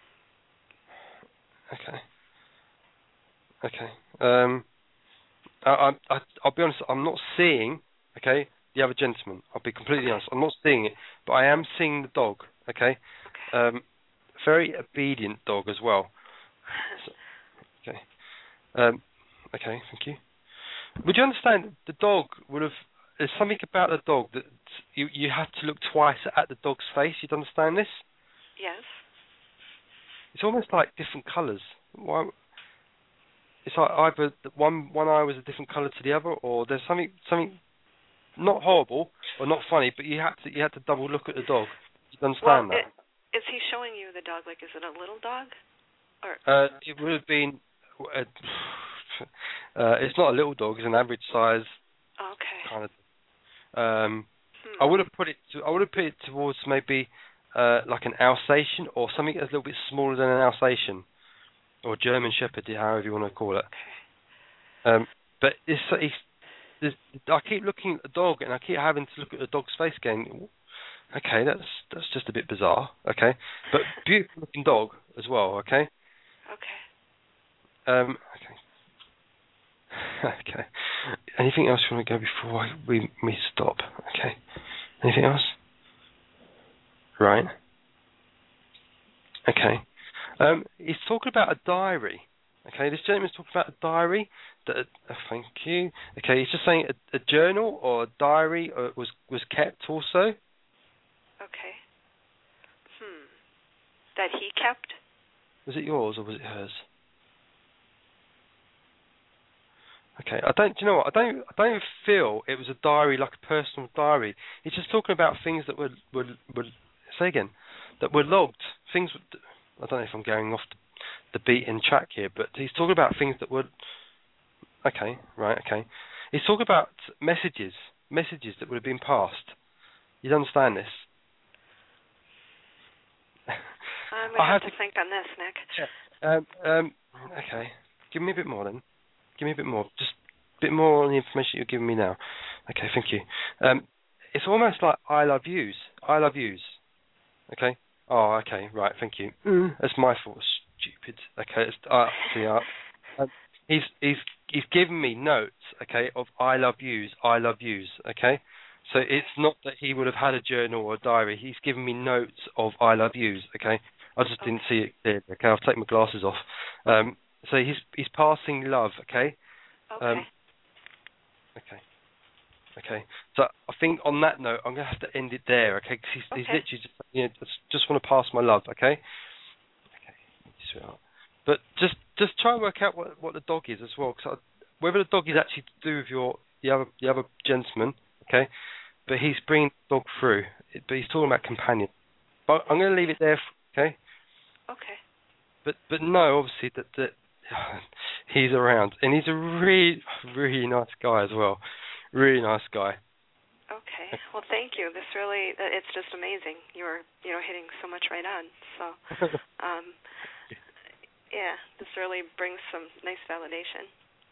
Okay. Okay. Um, I, I, I'll be honest. I'm not seeing. Okay, the other gentleman. I'll be completely honest. I'm not seeing it, but I am seeing the dog. Okay. Okay. Um, very obedient dog as well. So, okay. Um, okay. Thank you. Would you understand the dog would have? There's something about the dog that you you have to look twice at the dog's face. You'd understand this? Yes. It's almost like different colours. Why? It's like either one one eye was a different colour to the other, or there's something something not horrible or not funny, but you had to you had to double look at the dog. You understand well, that? It, is he showing you the dog? Like, is it a little dog? Or uh, it would have been. Uh, uh, it's not a little dog. It's an average size. Okay. Kind of. Um, hmm. I would have put it. To, I would have put it towards maybe. Uh, like an Alsatian or something that's a little bit smaller than an Alsatian or German Shepherd, however you want to call it. Okay. Um, but it's, it's, there's, I keep looking at the dog, and I keep having to look at the dog's face again. Okay, that's that's just a bit bizarre. Okay, but beautiful looking dog as well. Okay. Okay. Um. Okay. Okay. Anything else you want to go before I, we we stop? Okay. Anything else? Right. Okay. Um. He's talking about a diary. Okay. This gentleman's talking about a diary. That. Uh, thank you. Okay. He's just saying a, a journal or a diary or was was kept also. Okay. Hmm. That he kept? Was it yours or was it hers? Okay. I don't. Do you know what? I don't. I don't feel it was a diary, like a personal diary. He's just talking about things that were were were. Say again. That were logged. Things. I don't know if I'm going off the, the beaten track here, but he's talking about things that were. Okay. Right. Okay. He's talking about messages. Messages that would have been passed. You understand this? I'm going to have to think on this, Nick. Yeah. Um, um, okay. Give me a bit more then. Give me a bit more. Just a bit more on the information you're giving me now. Okay, thank you. Um, it's almost like I love yous. I love yous. Okay? Oh, okay, right, thank you. Mm. That's my fault. Stupid. Okay, it's, uh, see, uh, um, he's, he's, he's given me notes, okay, of I love yous, I love yous, okay? So it's not that he would have had a journal or a diary. He's given me notes of I love yous, okay? I just okay. didn't see it clearly, okay? I'll take my glasses off. Um, so he's he's passing love, okay? Okay. Um, okay. Okay. So I think on that note, I'm going to have to end it there, okay? Because he's, okay. he's literally just, you know, just, just want to pass my love, okay? Okay, sweetheart. But just just try and work out what what the dog is as well, because whether the dog is actually to do with your the other the other gentleman, okay? But he's bringing the dog through. It, but he's talking about companion. But I'm going to leave it there, okay? Okay. But but no, obviously that that he's around, and he's a really really nice guy as well. Really nice guy. Okay. Well, thank you. This really, it's just amazing. You're, you know, hitting so much right on. So, um, yeah, this really brings some nice validation.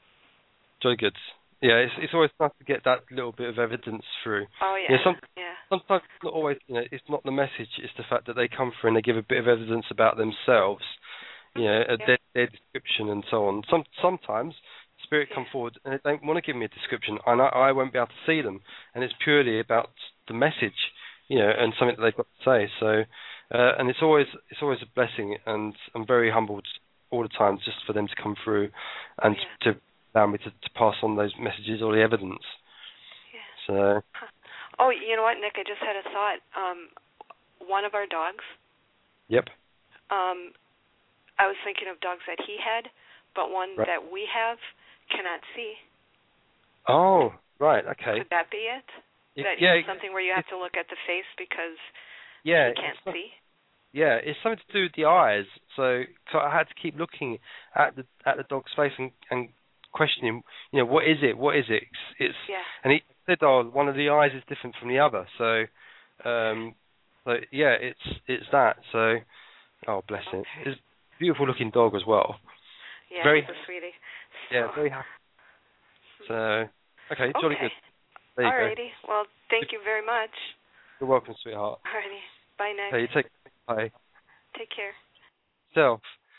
Very good. Yeah, it's it's always nice to get that little bit of evidence through. Oh yeah. You know, some, yeah. Sometimes it's not always, you know, it's not the message. It's the fact that they come through and they give a bit of evidence about themselves. You know, yeah. their, their description and so on. Some sometimes spirit yeah. come forward and they don't want to give me a description, and I, I won't be able to see them. And it's purely about the message, you know, and something that they've got to say. So, uh, and it's always it's always a blessing, and I'm very humbled all the time just for them to come through and yeah. to allow me to, to pass on those messages or the evidence. Yeah. So. Huh. Oh, you know what, Nick? I just had a thought. Um, one of our dogs. Yep. Um, I was thinking of dogs that he had, but one right. that we have cannot see. Oh, right. Okay. Could that be it? it that yeah. You know, something where you have to look at the face because yeah, he can't not, see. Yeah, it's something to do with the eyes. So, so I had to keep looking at the at the dog's face and, and questioning, you know, what is it? What is it? It's, it's yeah. And he said, oh, one of the eyes is different from the other. So, um, so yeah, it's it's that. So, oh, bless okay. it. It's a beautiful looking dog as well. Yeah, very, he's a sweetie. So. Yeah, very happy. So, okay, jolly okay. good. There you Alrighty. go. Well, thank you very much. You're welcome, sweetheart. Alrighty. Bye, Nick. Okay, you take bye. Take care. Self.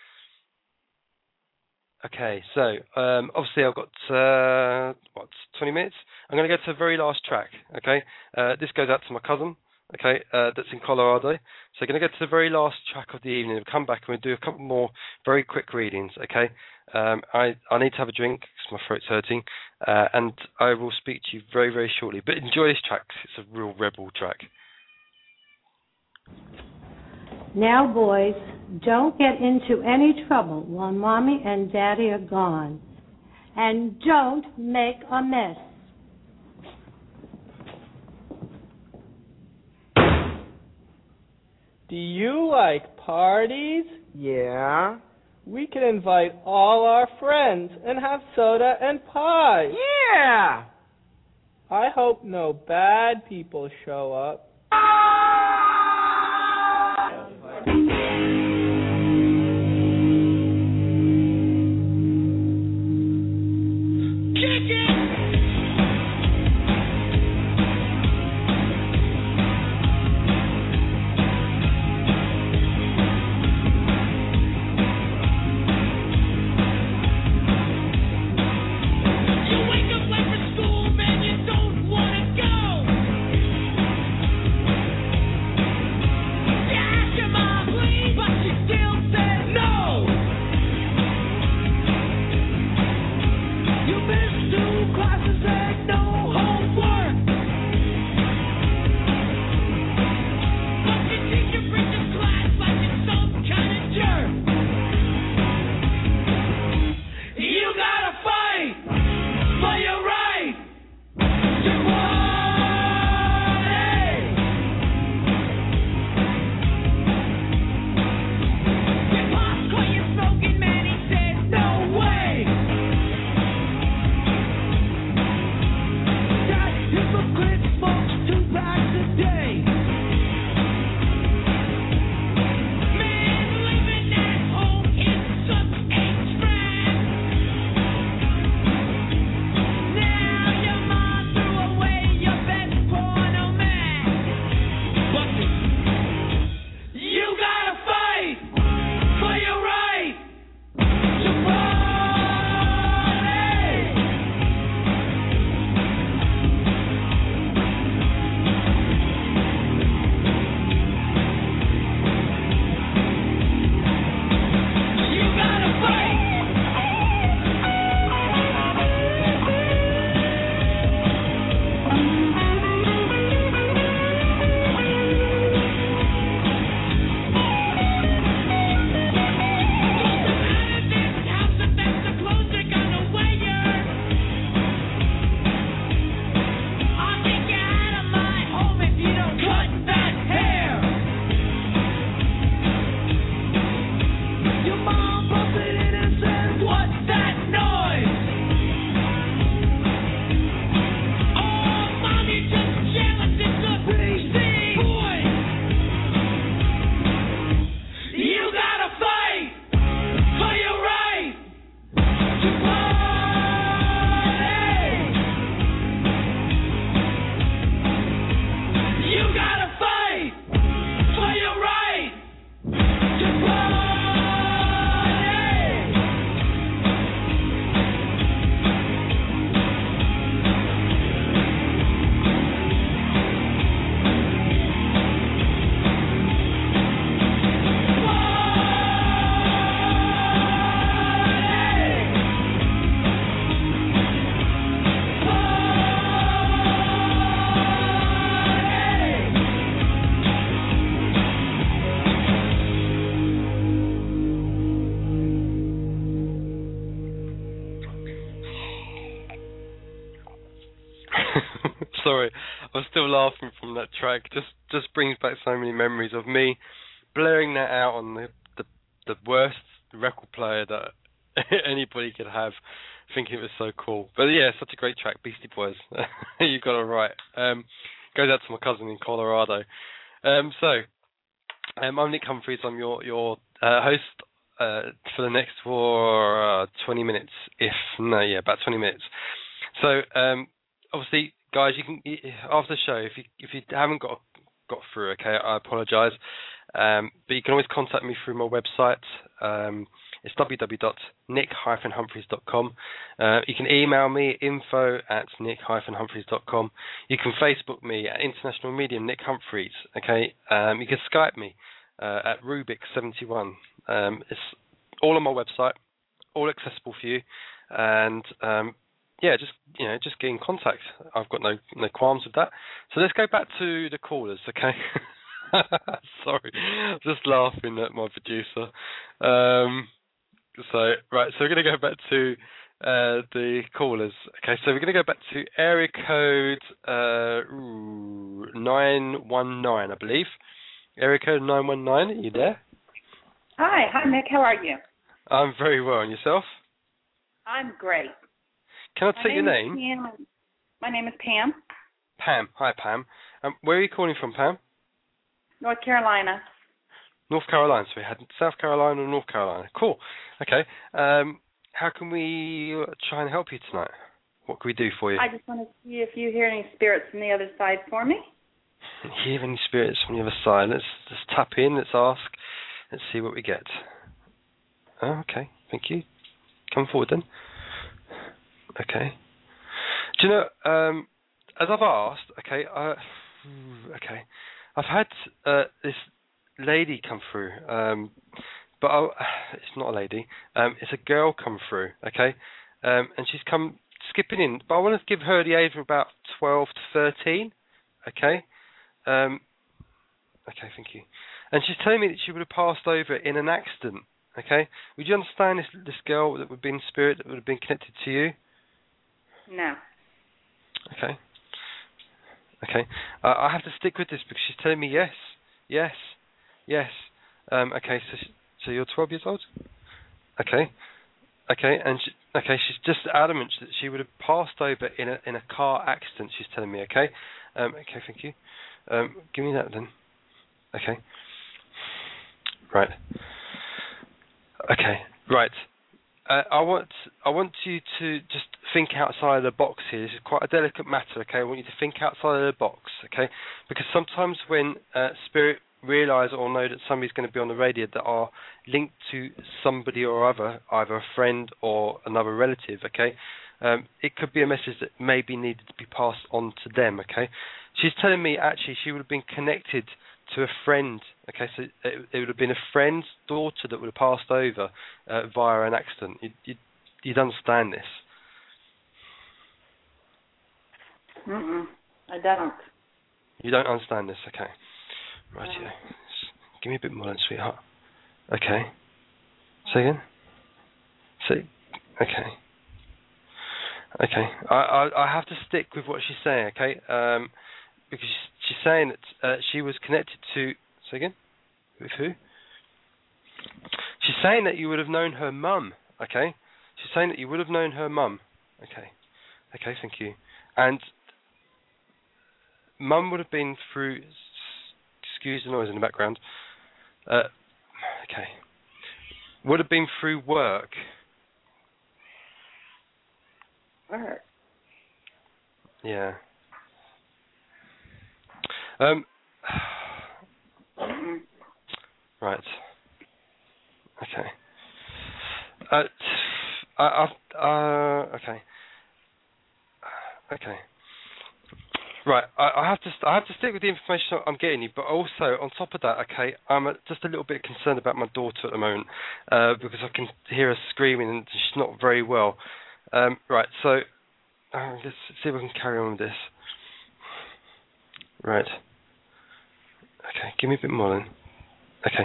Okay, so um, obviously I've got uh, what twenty minutes. I'm going to go to the very last track. Okay, uh, this goes out to my cousin. Okay, uh, that's in Colorado. So I'm going to go to the very last track of the evening. We'll come back and we'll do a couple more very quick readings. Okay, um, I I need to have a drink because my throat's hurting, uh, and I will speak to you very very shortly. But enjoy this track. It's a real rebel track. Now, boys, don't get into any trouble while Mommy and Daddy are gone. And don't make a mess. Do you like parties? Yeah. We can invite all our friends and have soda and pie. Yeah. I hope no bad people show up. Sorry, I'm still laughing from that track. Just just brings back so many memories of me blaring that out on the the, the worst record player that anybody could have, thinking it was so cool. But yeah, such a great track, Beastie Boys. You got it right. Um, goes out to my cousin in Colorado. Um, so um, I'm Nick Humphreys. I'm your your uh, host uh, for the next for uh, twenty minutes. If no, yeah, about twenty minutes. So um, obviously, guys, you can after the show, if you if you haven't got got through, okay, I apologise. Um, but you can always contact me through my website. Um, it's w w w dot nick dash humphreys dot com. Uh, you can email me, info at nick dash humphreys dot com. You can Facebook me at International Medium Nick Humphreys. Okay. Um, you can Skype me uh, at Rubik seventy-one. Um, it's all on my website, all accessible for you. And um, yeah, just you know, just get in contact. I've got no no qualms with that. So let's go back to the callers, okay? Sorry, just laughing at my producer. Um, so right, so we're going to go back to uh, the callers. Okay, so we're going to go back to area code uh, ooh, nine one nine, I believe. Area code nine one nine. Are you there? Hi, hi Nick. How are you? I'm very well. And yourself? I'm great. Can I take your name? Pam. My name is Pam. Pam. Hi, Pam. Um, where are you calling from, Pam? North Carolina. North Carolina. So we had South Carolina and North Carolina. Cool. Okay. Um, how can we try and help you tonight? What can we do for you? I just want to see if you hear any spirits from the other side for me. Hear any spirits from the other side? Let's just tap in. Let's ask. Let's see what we get. Oh, okay. Thank you. Come forward then. Okay. Do you know? Um, as I've asked. Okay. Uh, okay. I've had uh, this lady come through, um, but I'll, it's not a lady. Um, it's a girl come through, okay? Um, and she's come skipping in, but I want to give her the age of about twelve to thirteen. Okay. Um, okay, thank you. And she's telling me that she would have passed over in an accident. Okay. Would you understand this this girl that would have been spirit that would have been connected to you? No. Okay. Okay. Uh, I have to stick with this because she's telling me yes, yes, yes. Um, okay. So, she, so you're twelve years old. Okay. Okay. And she, okay, she's just adamant that she would have passed over in a in a car accident. She's telling me. Okay. Um, okay. Thank you. Um, give me that then. Okay. Right. Okay. Right. Uh, I want I want you to just think outside of the box here. This is quite a delicate matter, okay? I want you to think outside of the box, okay? Because sometimes when uh, spirit realise or know that somebody's going to be on the radio that are linked to somebody or other, either a friend or another relative, okay? Um, it could be a message that maybe needed to be passed on to them, okay? She's telling me actually she would have been connected to a friend, okay, so it, it would have been a friend's daughter that would have passed over uh, via an accident. You'd, you'd, you'd understand this. Mm-mm, I don't. You don't understand this, okay. Right, yeah. Give me a bit more then, sweetheart. Okay. Say again? Say, okay. Okay. I, I, I have to stick with what she's saying, okay, um, because she's, she's saying that uh, she was connected to... Say again? With who? She's saying that you would have known her mum, okay? She's saying that you would have known her mum. Okay. Okay, thank you. And mum would have been through... Excuse the noise in the background. Uh, okay. Would have been through work. Work? Yeah. Um. Mm-mm. Right. Okay. Uh, I, I, uh, okay. Okay. Right. I, I have to. I have to stick with the information I'm getting you, but also on top of that, okay, I'm a, just a little bit concerned about my daughter at the moment uh, because I can hear her screaming and she's not very well. Um, right. So uh, let's see if I can carry on with this. Right. Okay. Give me a bit more then. Okay.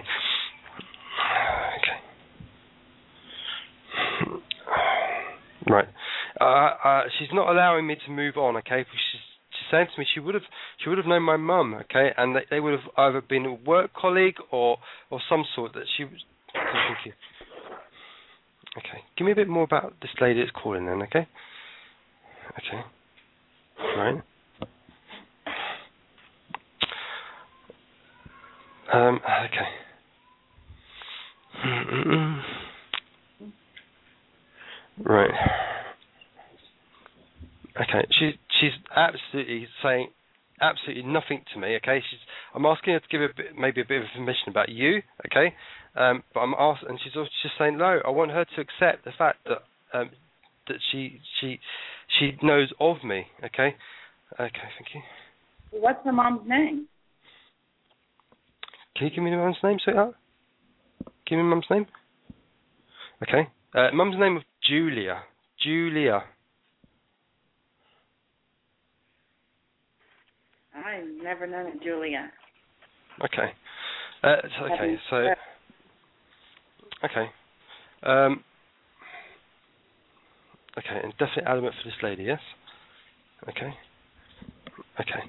Okay. Right. Uh, uh, she's not allowing me to move on. Okay. She's she's saying to me she would have she would have known my mum. Okay, and they, they would have either been a work colleague or or some sort that she was. Thank you. Okay. Give me a bit more about this lady that's calling then. Okay. Okay. Right. Um, okay. Mm-mm. Right. Okay. She she's absolutely saying absolutely nothing to me. Okay. She's I'm asking her to give a bit, maybe a bit of information about you. Okay. Um, but I'm asked, and she's also just saying no. I want her to accept the fact that um, that she she she knows of me. Okay. Okay. Thank you. What's the mom's name? Can you give me the mum's name, sweetheart? Give me mum's name. Okay. Uh, mum's name of Julia. Julia. I've never known it, Julia. Okay. Uh, so, okay. So. Okay. Um. Okay, and definitely adamant for this lady, yes. Okay. Okay.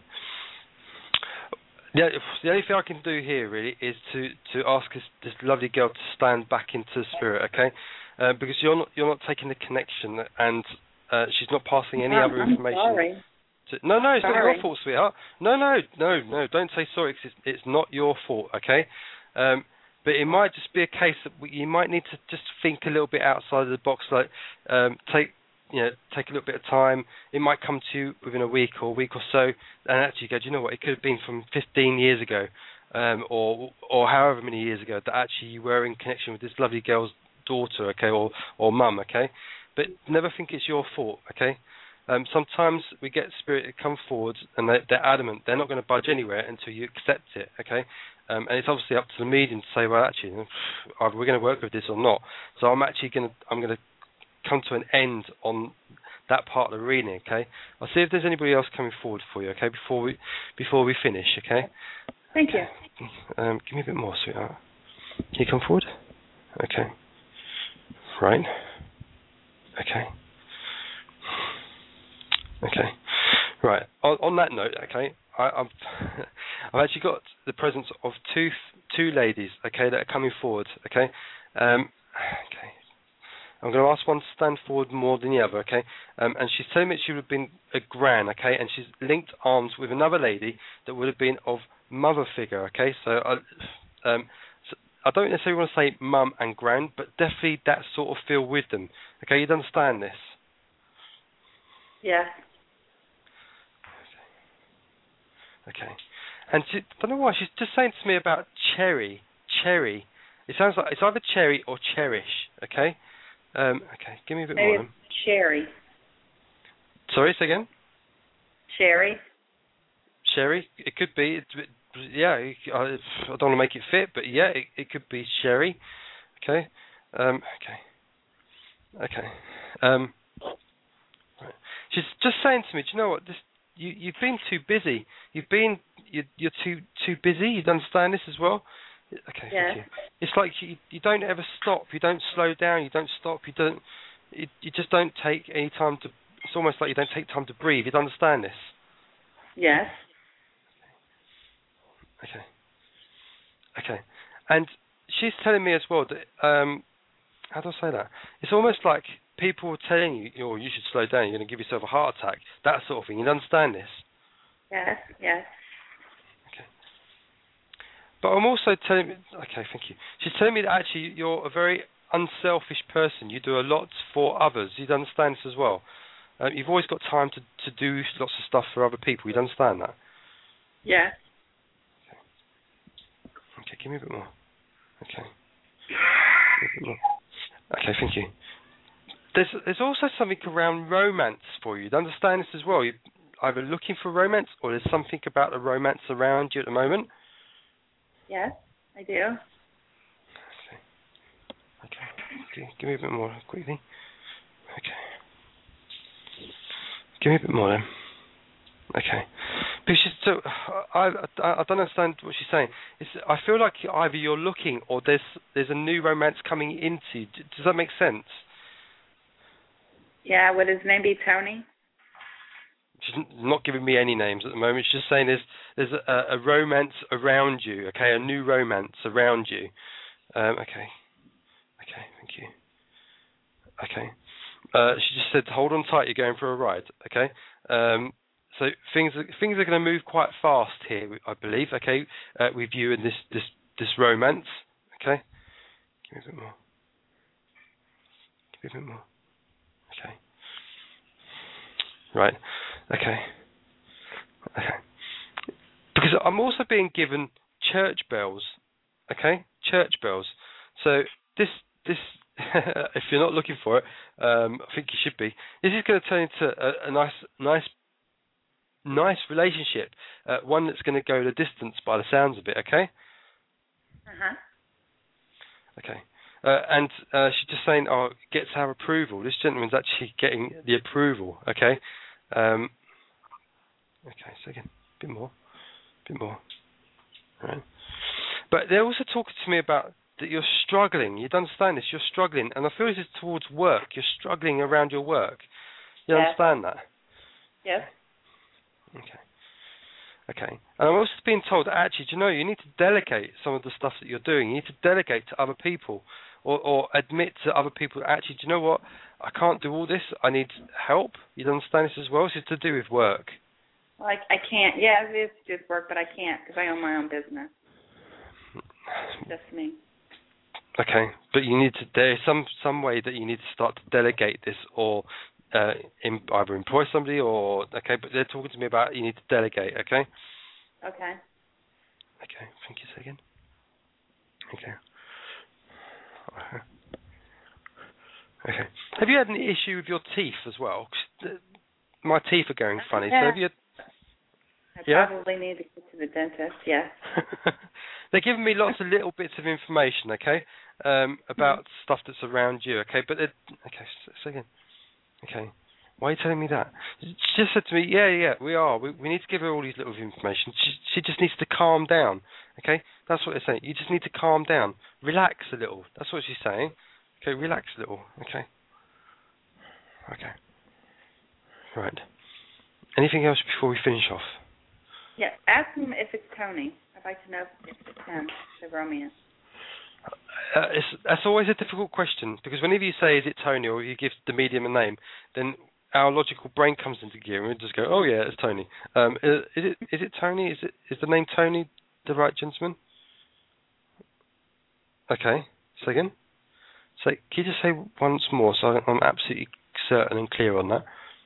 Yeah, the only thing I can do here really is to, to ask this, this lovely girl to stand back into the spirit, okay? Uh, because you're not you're not taking the connection, and uh, she's not passing any I'm, other I'm information. Sorry. To, no, no, it's sorry. not your fault, sweetheart. No, no, no, no. Don't say sorry. 'Cause it's, it's not your fault, okay? Um, but it might just be a case that we, you might need to just think a little bit outside of the box, like um, take. You know, take a little bit of time. It might come to you within a week or a week or so, and actually go, do you know what? It could have been from fifteen years ago, um, or or however many years ago that actually you were in connection with this lovely girl's daughter, okay, or or mum, okay. But never think it's your fault, okay. Um, sometimes we get spirit to come forward and they're, they're adamant. They're not going to budge anywhere until you accept it, okay. Um, and it's obviously up to the medium to say, well, actually, either we're going to work with this or not. So I'm actually going to I'm going to come to an end on that part of the reading. Okay, I'll see if there's anybody else coming forward for you. Okay, before we before we finish. Okay. Thank you. Um, give me a bit more, sweetheart. Can you come forward? Okay. Right. Okay. Okay. Right. On, on that note, okay, I, I'm, I've actually got the presence of two two ladies, okay, that are coming forward, okay. Um, okay. I'm going to ask one to stand forward more than the other, okay. Um, and she's telling me she would have been a gran, okay, and she's linked arms with another lady that would have been of mother figure, okay. So I, um, so I don't necessarily want to say mum and gran, but definitely that sort of feel with them, okay. You'd understand this? Yeah. Okay. And she, I don't know why, she's just saying to me about cherry. Cherry. It sounds like it's either cherry or cherish, okay? Um, okay, give me a bit Maybe more. It's cherry. Sorry, say again? Cherry. Sherry? It could be. It, it, yeah, I, I don't want to make it fit, but yeah, it, it could be sherry. Okay? Um, okay. Okay. Um, right. She's just saying to me, do you know what, this You, you've been too busy. You've been, you, you're too too busy. You understand this as well? Okay, yeah. Thank you. It's like you, you don't ever stop. You don't slow down. You don't stop. You don't. You, you just don't take any time to. It's almost like you don't take time to breathe. You understand this? Yes. Okay. Okay. And she's telling me as well that. Um, how do I say that? It's almost like people are telling you, oh, you should slow down. You're going to give yourself a heart attack. That sort of thing. You understand this? Yes. Yes. But I'm also telling. Okay, thank you. She's telling me that actually you're a very unselfish person. You do a lot for others. You'd understand this as well. Um, you've always got time to, to do lots of stuff for other people. You'd understand that? Yeah. Okay. Okay, give me a bit more. Okay. A bit more. Okay, thank you. There's there's also something around romance for you. You'd understand this as well. You're either looking for romance or there's something about the romance around you at the moment. Yes, I do. Okay. Okay. okay. Give me a bit more quickly. Okay. Give me a bit more then. Okay. Because she's so, I, I I don't understand what she's saying. It's, I feel like either you're looking or there's there's a new romance coming into you. Does that make sense? Yeah. Would his name be Tony? She's not giving me any names at the moment. She's just saying there's there's a, a romance around you, okay, a new romance around you. Um, okay, okay, thank you. Okay, uh, she just said, hold on tight, you're going for a ride, okay. Um, so things are, things are going to move quite fast here, I believe, okay, uh, with you and this this this romance, okay. Give me a bit more. Give me a bit more. Okay. Right. Okay. Okay. Because I'm also being given church bells. Okay? Church bells. So this this if you're not looking for it, um, I think you should be. This is going to turn into a, a nice nice nice relationship. Uh, one that's going to go the distance by the sounds of it, okay? Uh-huh. Okay. Uh, and uh, she's just saying, oh, gets our approval. This gentleman's actually getting the approval, okay? Um, okay, so again, a bit more, a bit more. Right. But they're also talking to me about that you're struggling. You'd understand this, you're struggling. And I feel this is towards work. You're struggling around your work. You yes. understand that? Yes. Okay. Okay. And I'm also being told that actually, do you know, you need to delegate some of the stuff that you're doing. You need to delegate to other people. Or, or admit to other people, actually, do you know what? I can't do all this. I need help. You understand this as well? This is to do with work. Well, I, I can't. Yeah, it is just work, but I can't because I own my own business. Just me. Okay, but you need to. There's some some way that you need to start to delegate this, or uh, in, either employ somebody, or okay. But they're talking to me about you need to delegate. Okay. Okay. Okay. Thank you. Say again. Okay. Okay. Have you had any issue with your teeth as well? 'Cause my teeth are going funny. Yeah. So have you? I yeah? probably need to go to the dentist. Yeah. They're giving me lots of little bits of information. Okay, um, about mm-hmm. stuff that's around you. Okay, but okay. So again. Okay. Why are you telling me that? She just said to me, yeah, yeah, we are. We, we need to give her all these little information. She, she just needs to calm down, okay? That's what they're saying. You just need to calm down. Relax a little. That's what she's saying. Okay, relax a little, okay? Okay. Right. Anything else before we finish off? Yeah, ask him if it's Tony. I'd like to know if it's him, the Romeo. Uh, it's, that's always a difficult question, because whenever you say, is it Tony, or you give the medium a name, then our logical brain comes into gear and we just go, oh yeah, it's Tony. Um, is, is it is it Tony? Is it is the name Tony the right gentleman? Okay, second. So can you just say once more so I'm absolutely certain and clear on that?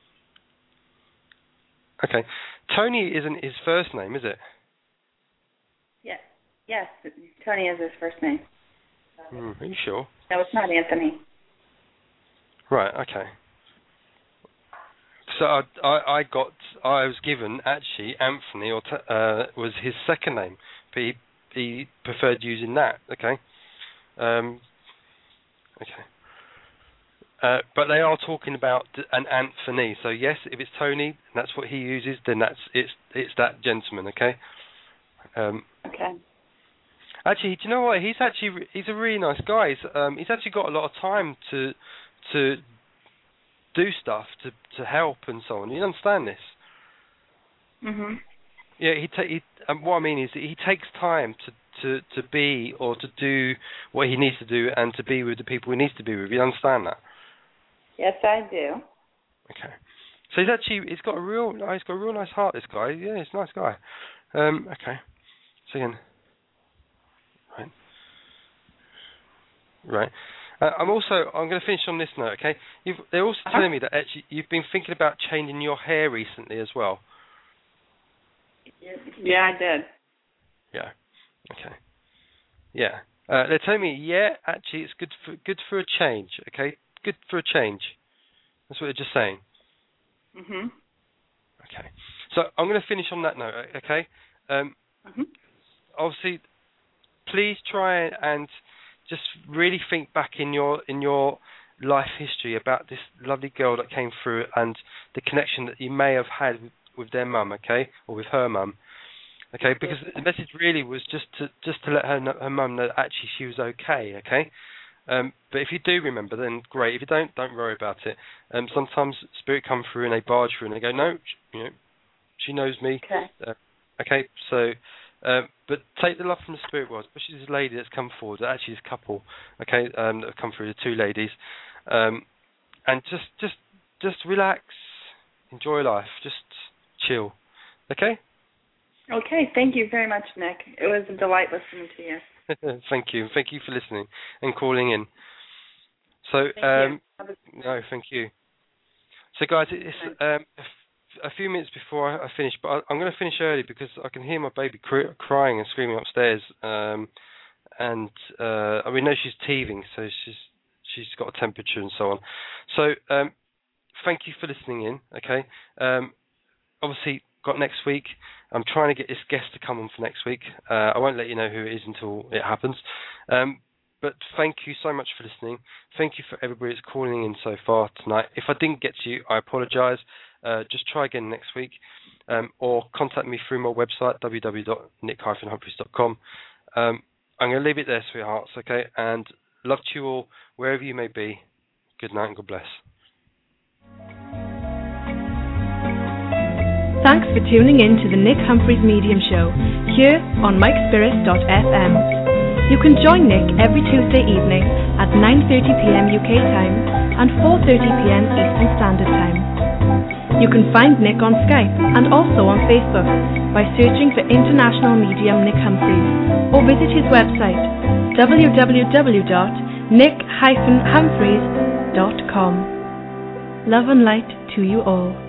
Okay. Tony isn't his first name, is it? Yes. Yes, Tony is his first name. Mm, are you sure? No, it's not Anthony. Right, okay. So I, I, I got, I was given, actually, Anthony or t- uh, was his second name, but he, he preferred using that, okay? Um, okay. Uh, but they are talking about an Anthony, so yes, if it's Tony, and that's what he uses, then that's it's it's that gentleman, okay? Um, okay. Actually, do you know what? He's actually he's a really nice guy. He's, um, he's actually got a lot of time to to do stuff, to to help and so on. You understand this? Mhm. Yeah, he ta- he. Um, what I mean is that he takes time to, to, to be or to do what he needs to do and to be with the people he needs to be with. You understand that? Yes, I do. Okay. So he's actually he's got a real he's got a real nice heart. This guy, yeah, he's a nice guy. Um, okay. So again, right, right. Uh, I'm also I'm going to finish on this note. Okay. You've, they're also uh-huh. telling me that actually you've been thinking about changing your hair recently as well. Yeah, I did. Yeah. Okay. Yeah. Uh, they're telling me, yeah, actually, it's good for good for a change. Okay, good for a change. That's what they're just saying. Mhm. Okay. So I'm going to finish on that note. Okay. Um, mhm. Obviously, please try and just really think back in your in your life history about this lovely girl that came through and the connection that you may have had with, with their mum. Okay, or with her mum. Okay, because the message really was just to just to let her know, her mum know that actually she was okay. Okay, um, but if you do remember, then great. If you don't, don't worry about it. Um, sometimes spirit come through and they barge through and they go, no, you know, she knows me. Okay. Uh, okay, so, uh, but take the love from the spirit world, especially this lady that's come forward. Actually, this couple, okay, um, that have come through, the two ladies, um, and just, just, just relax, enjoy life, just chill. Okay. Okay, thank you very much, Nick. It was a delight listening to you. Thank you. Thank you for listening and calling in. So, thank um, you. no, thank you. So, guys, it's um, a few minutes before I, I finish, but I, I'm going to finish early because I can hear my baby cr- crying and screaming upstairs, um, and uh, I mean, no, she's teething, so she's she's got a temperature and so on. So, um, thank you for listening in. Okay, um, obviously, got next week. I'm trying to get this guest to come on for next week. Uh, I won't let you know who it is until it happens. Um, but thank you so much for listening. Thank you for everybody that's calling in so far tonight. If I didn't get to you, I apologise. Uh, just try again next week. Um, or contact me through my website, w w w dot nick dash humphreys dot com. Um, I'm going to leave it there, sweethearts, okay? And love to you all, wherever you may be. Good night and God bless. Thanks for tuning in to the Nick Humphreys Medium Show, here on mike spirit dot f m. You can join Nick every Tuesday evening at nine thirty p.m. U K time and four thirty p.m. Eastern Standard Time. You can find Nick on Skype and also on Facebook by searching for International Medium Nick Humphreys, or visit his website w w w dot nick dash humphreys dot com. Love and light to you all.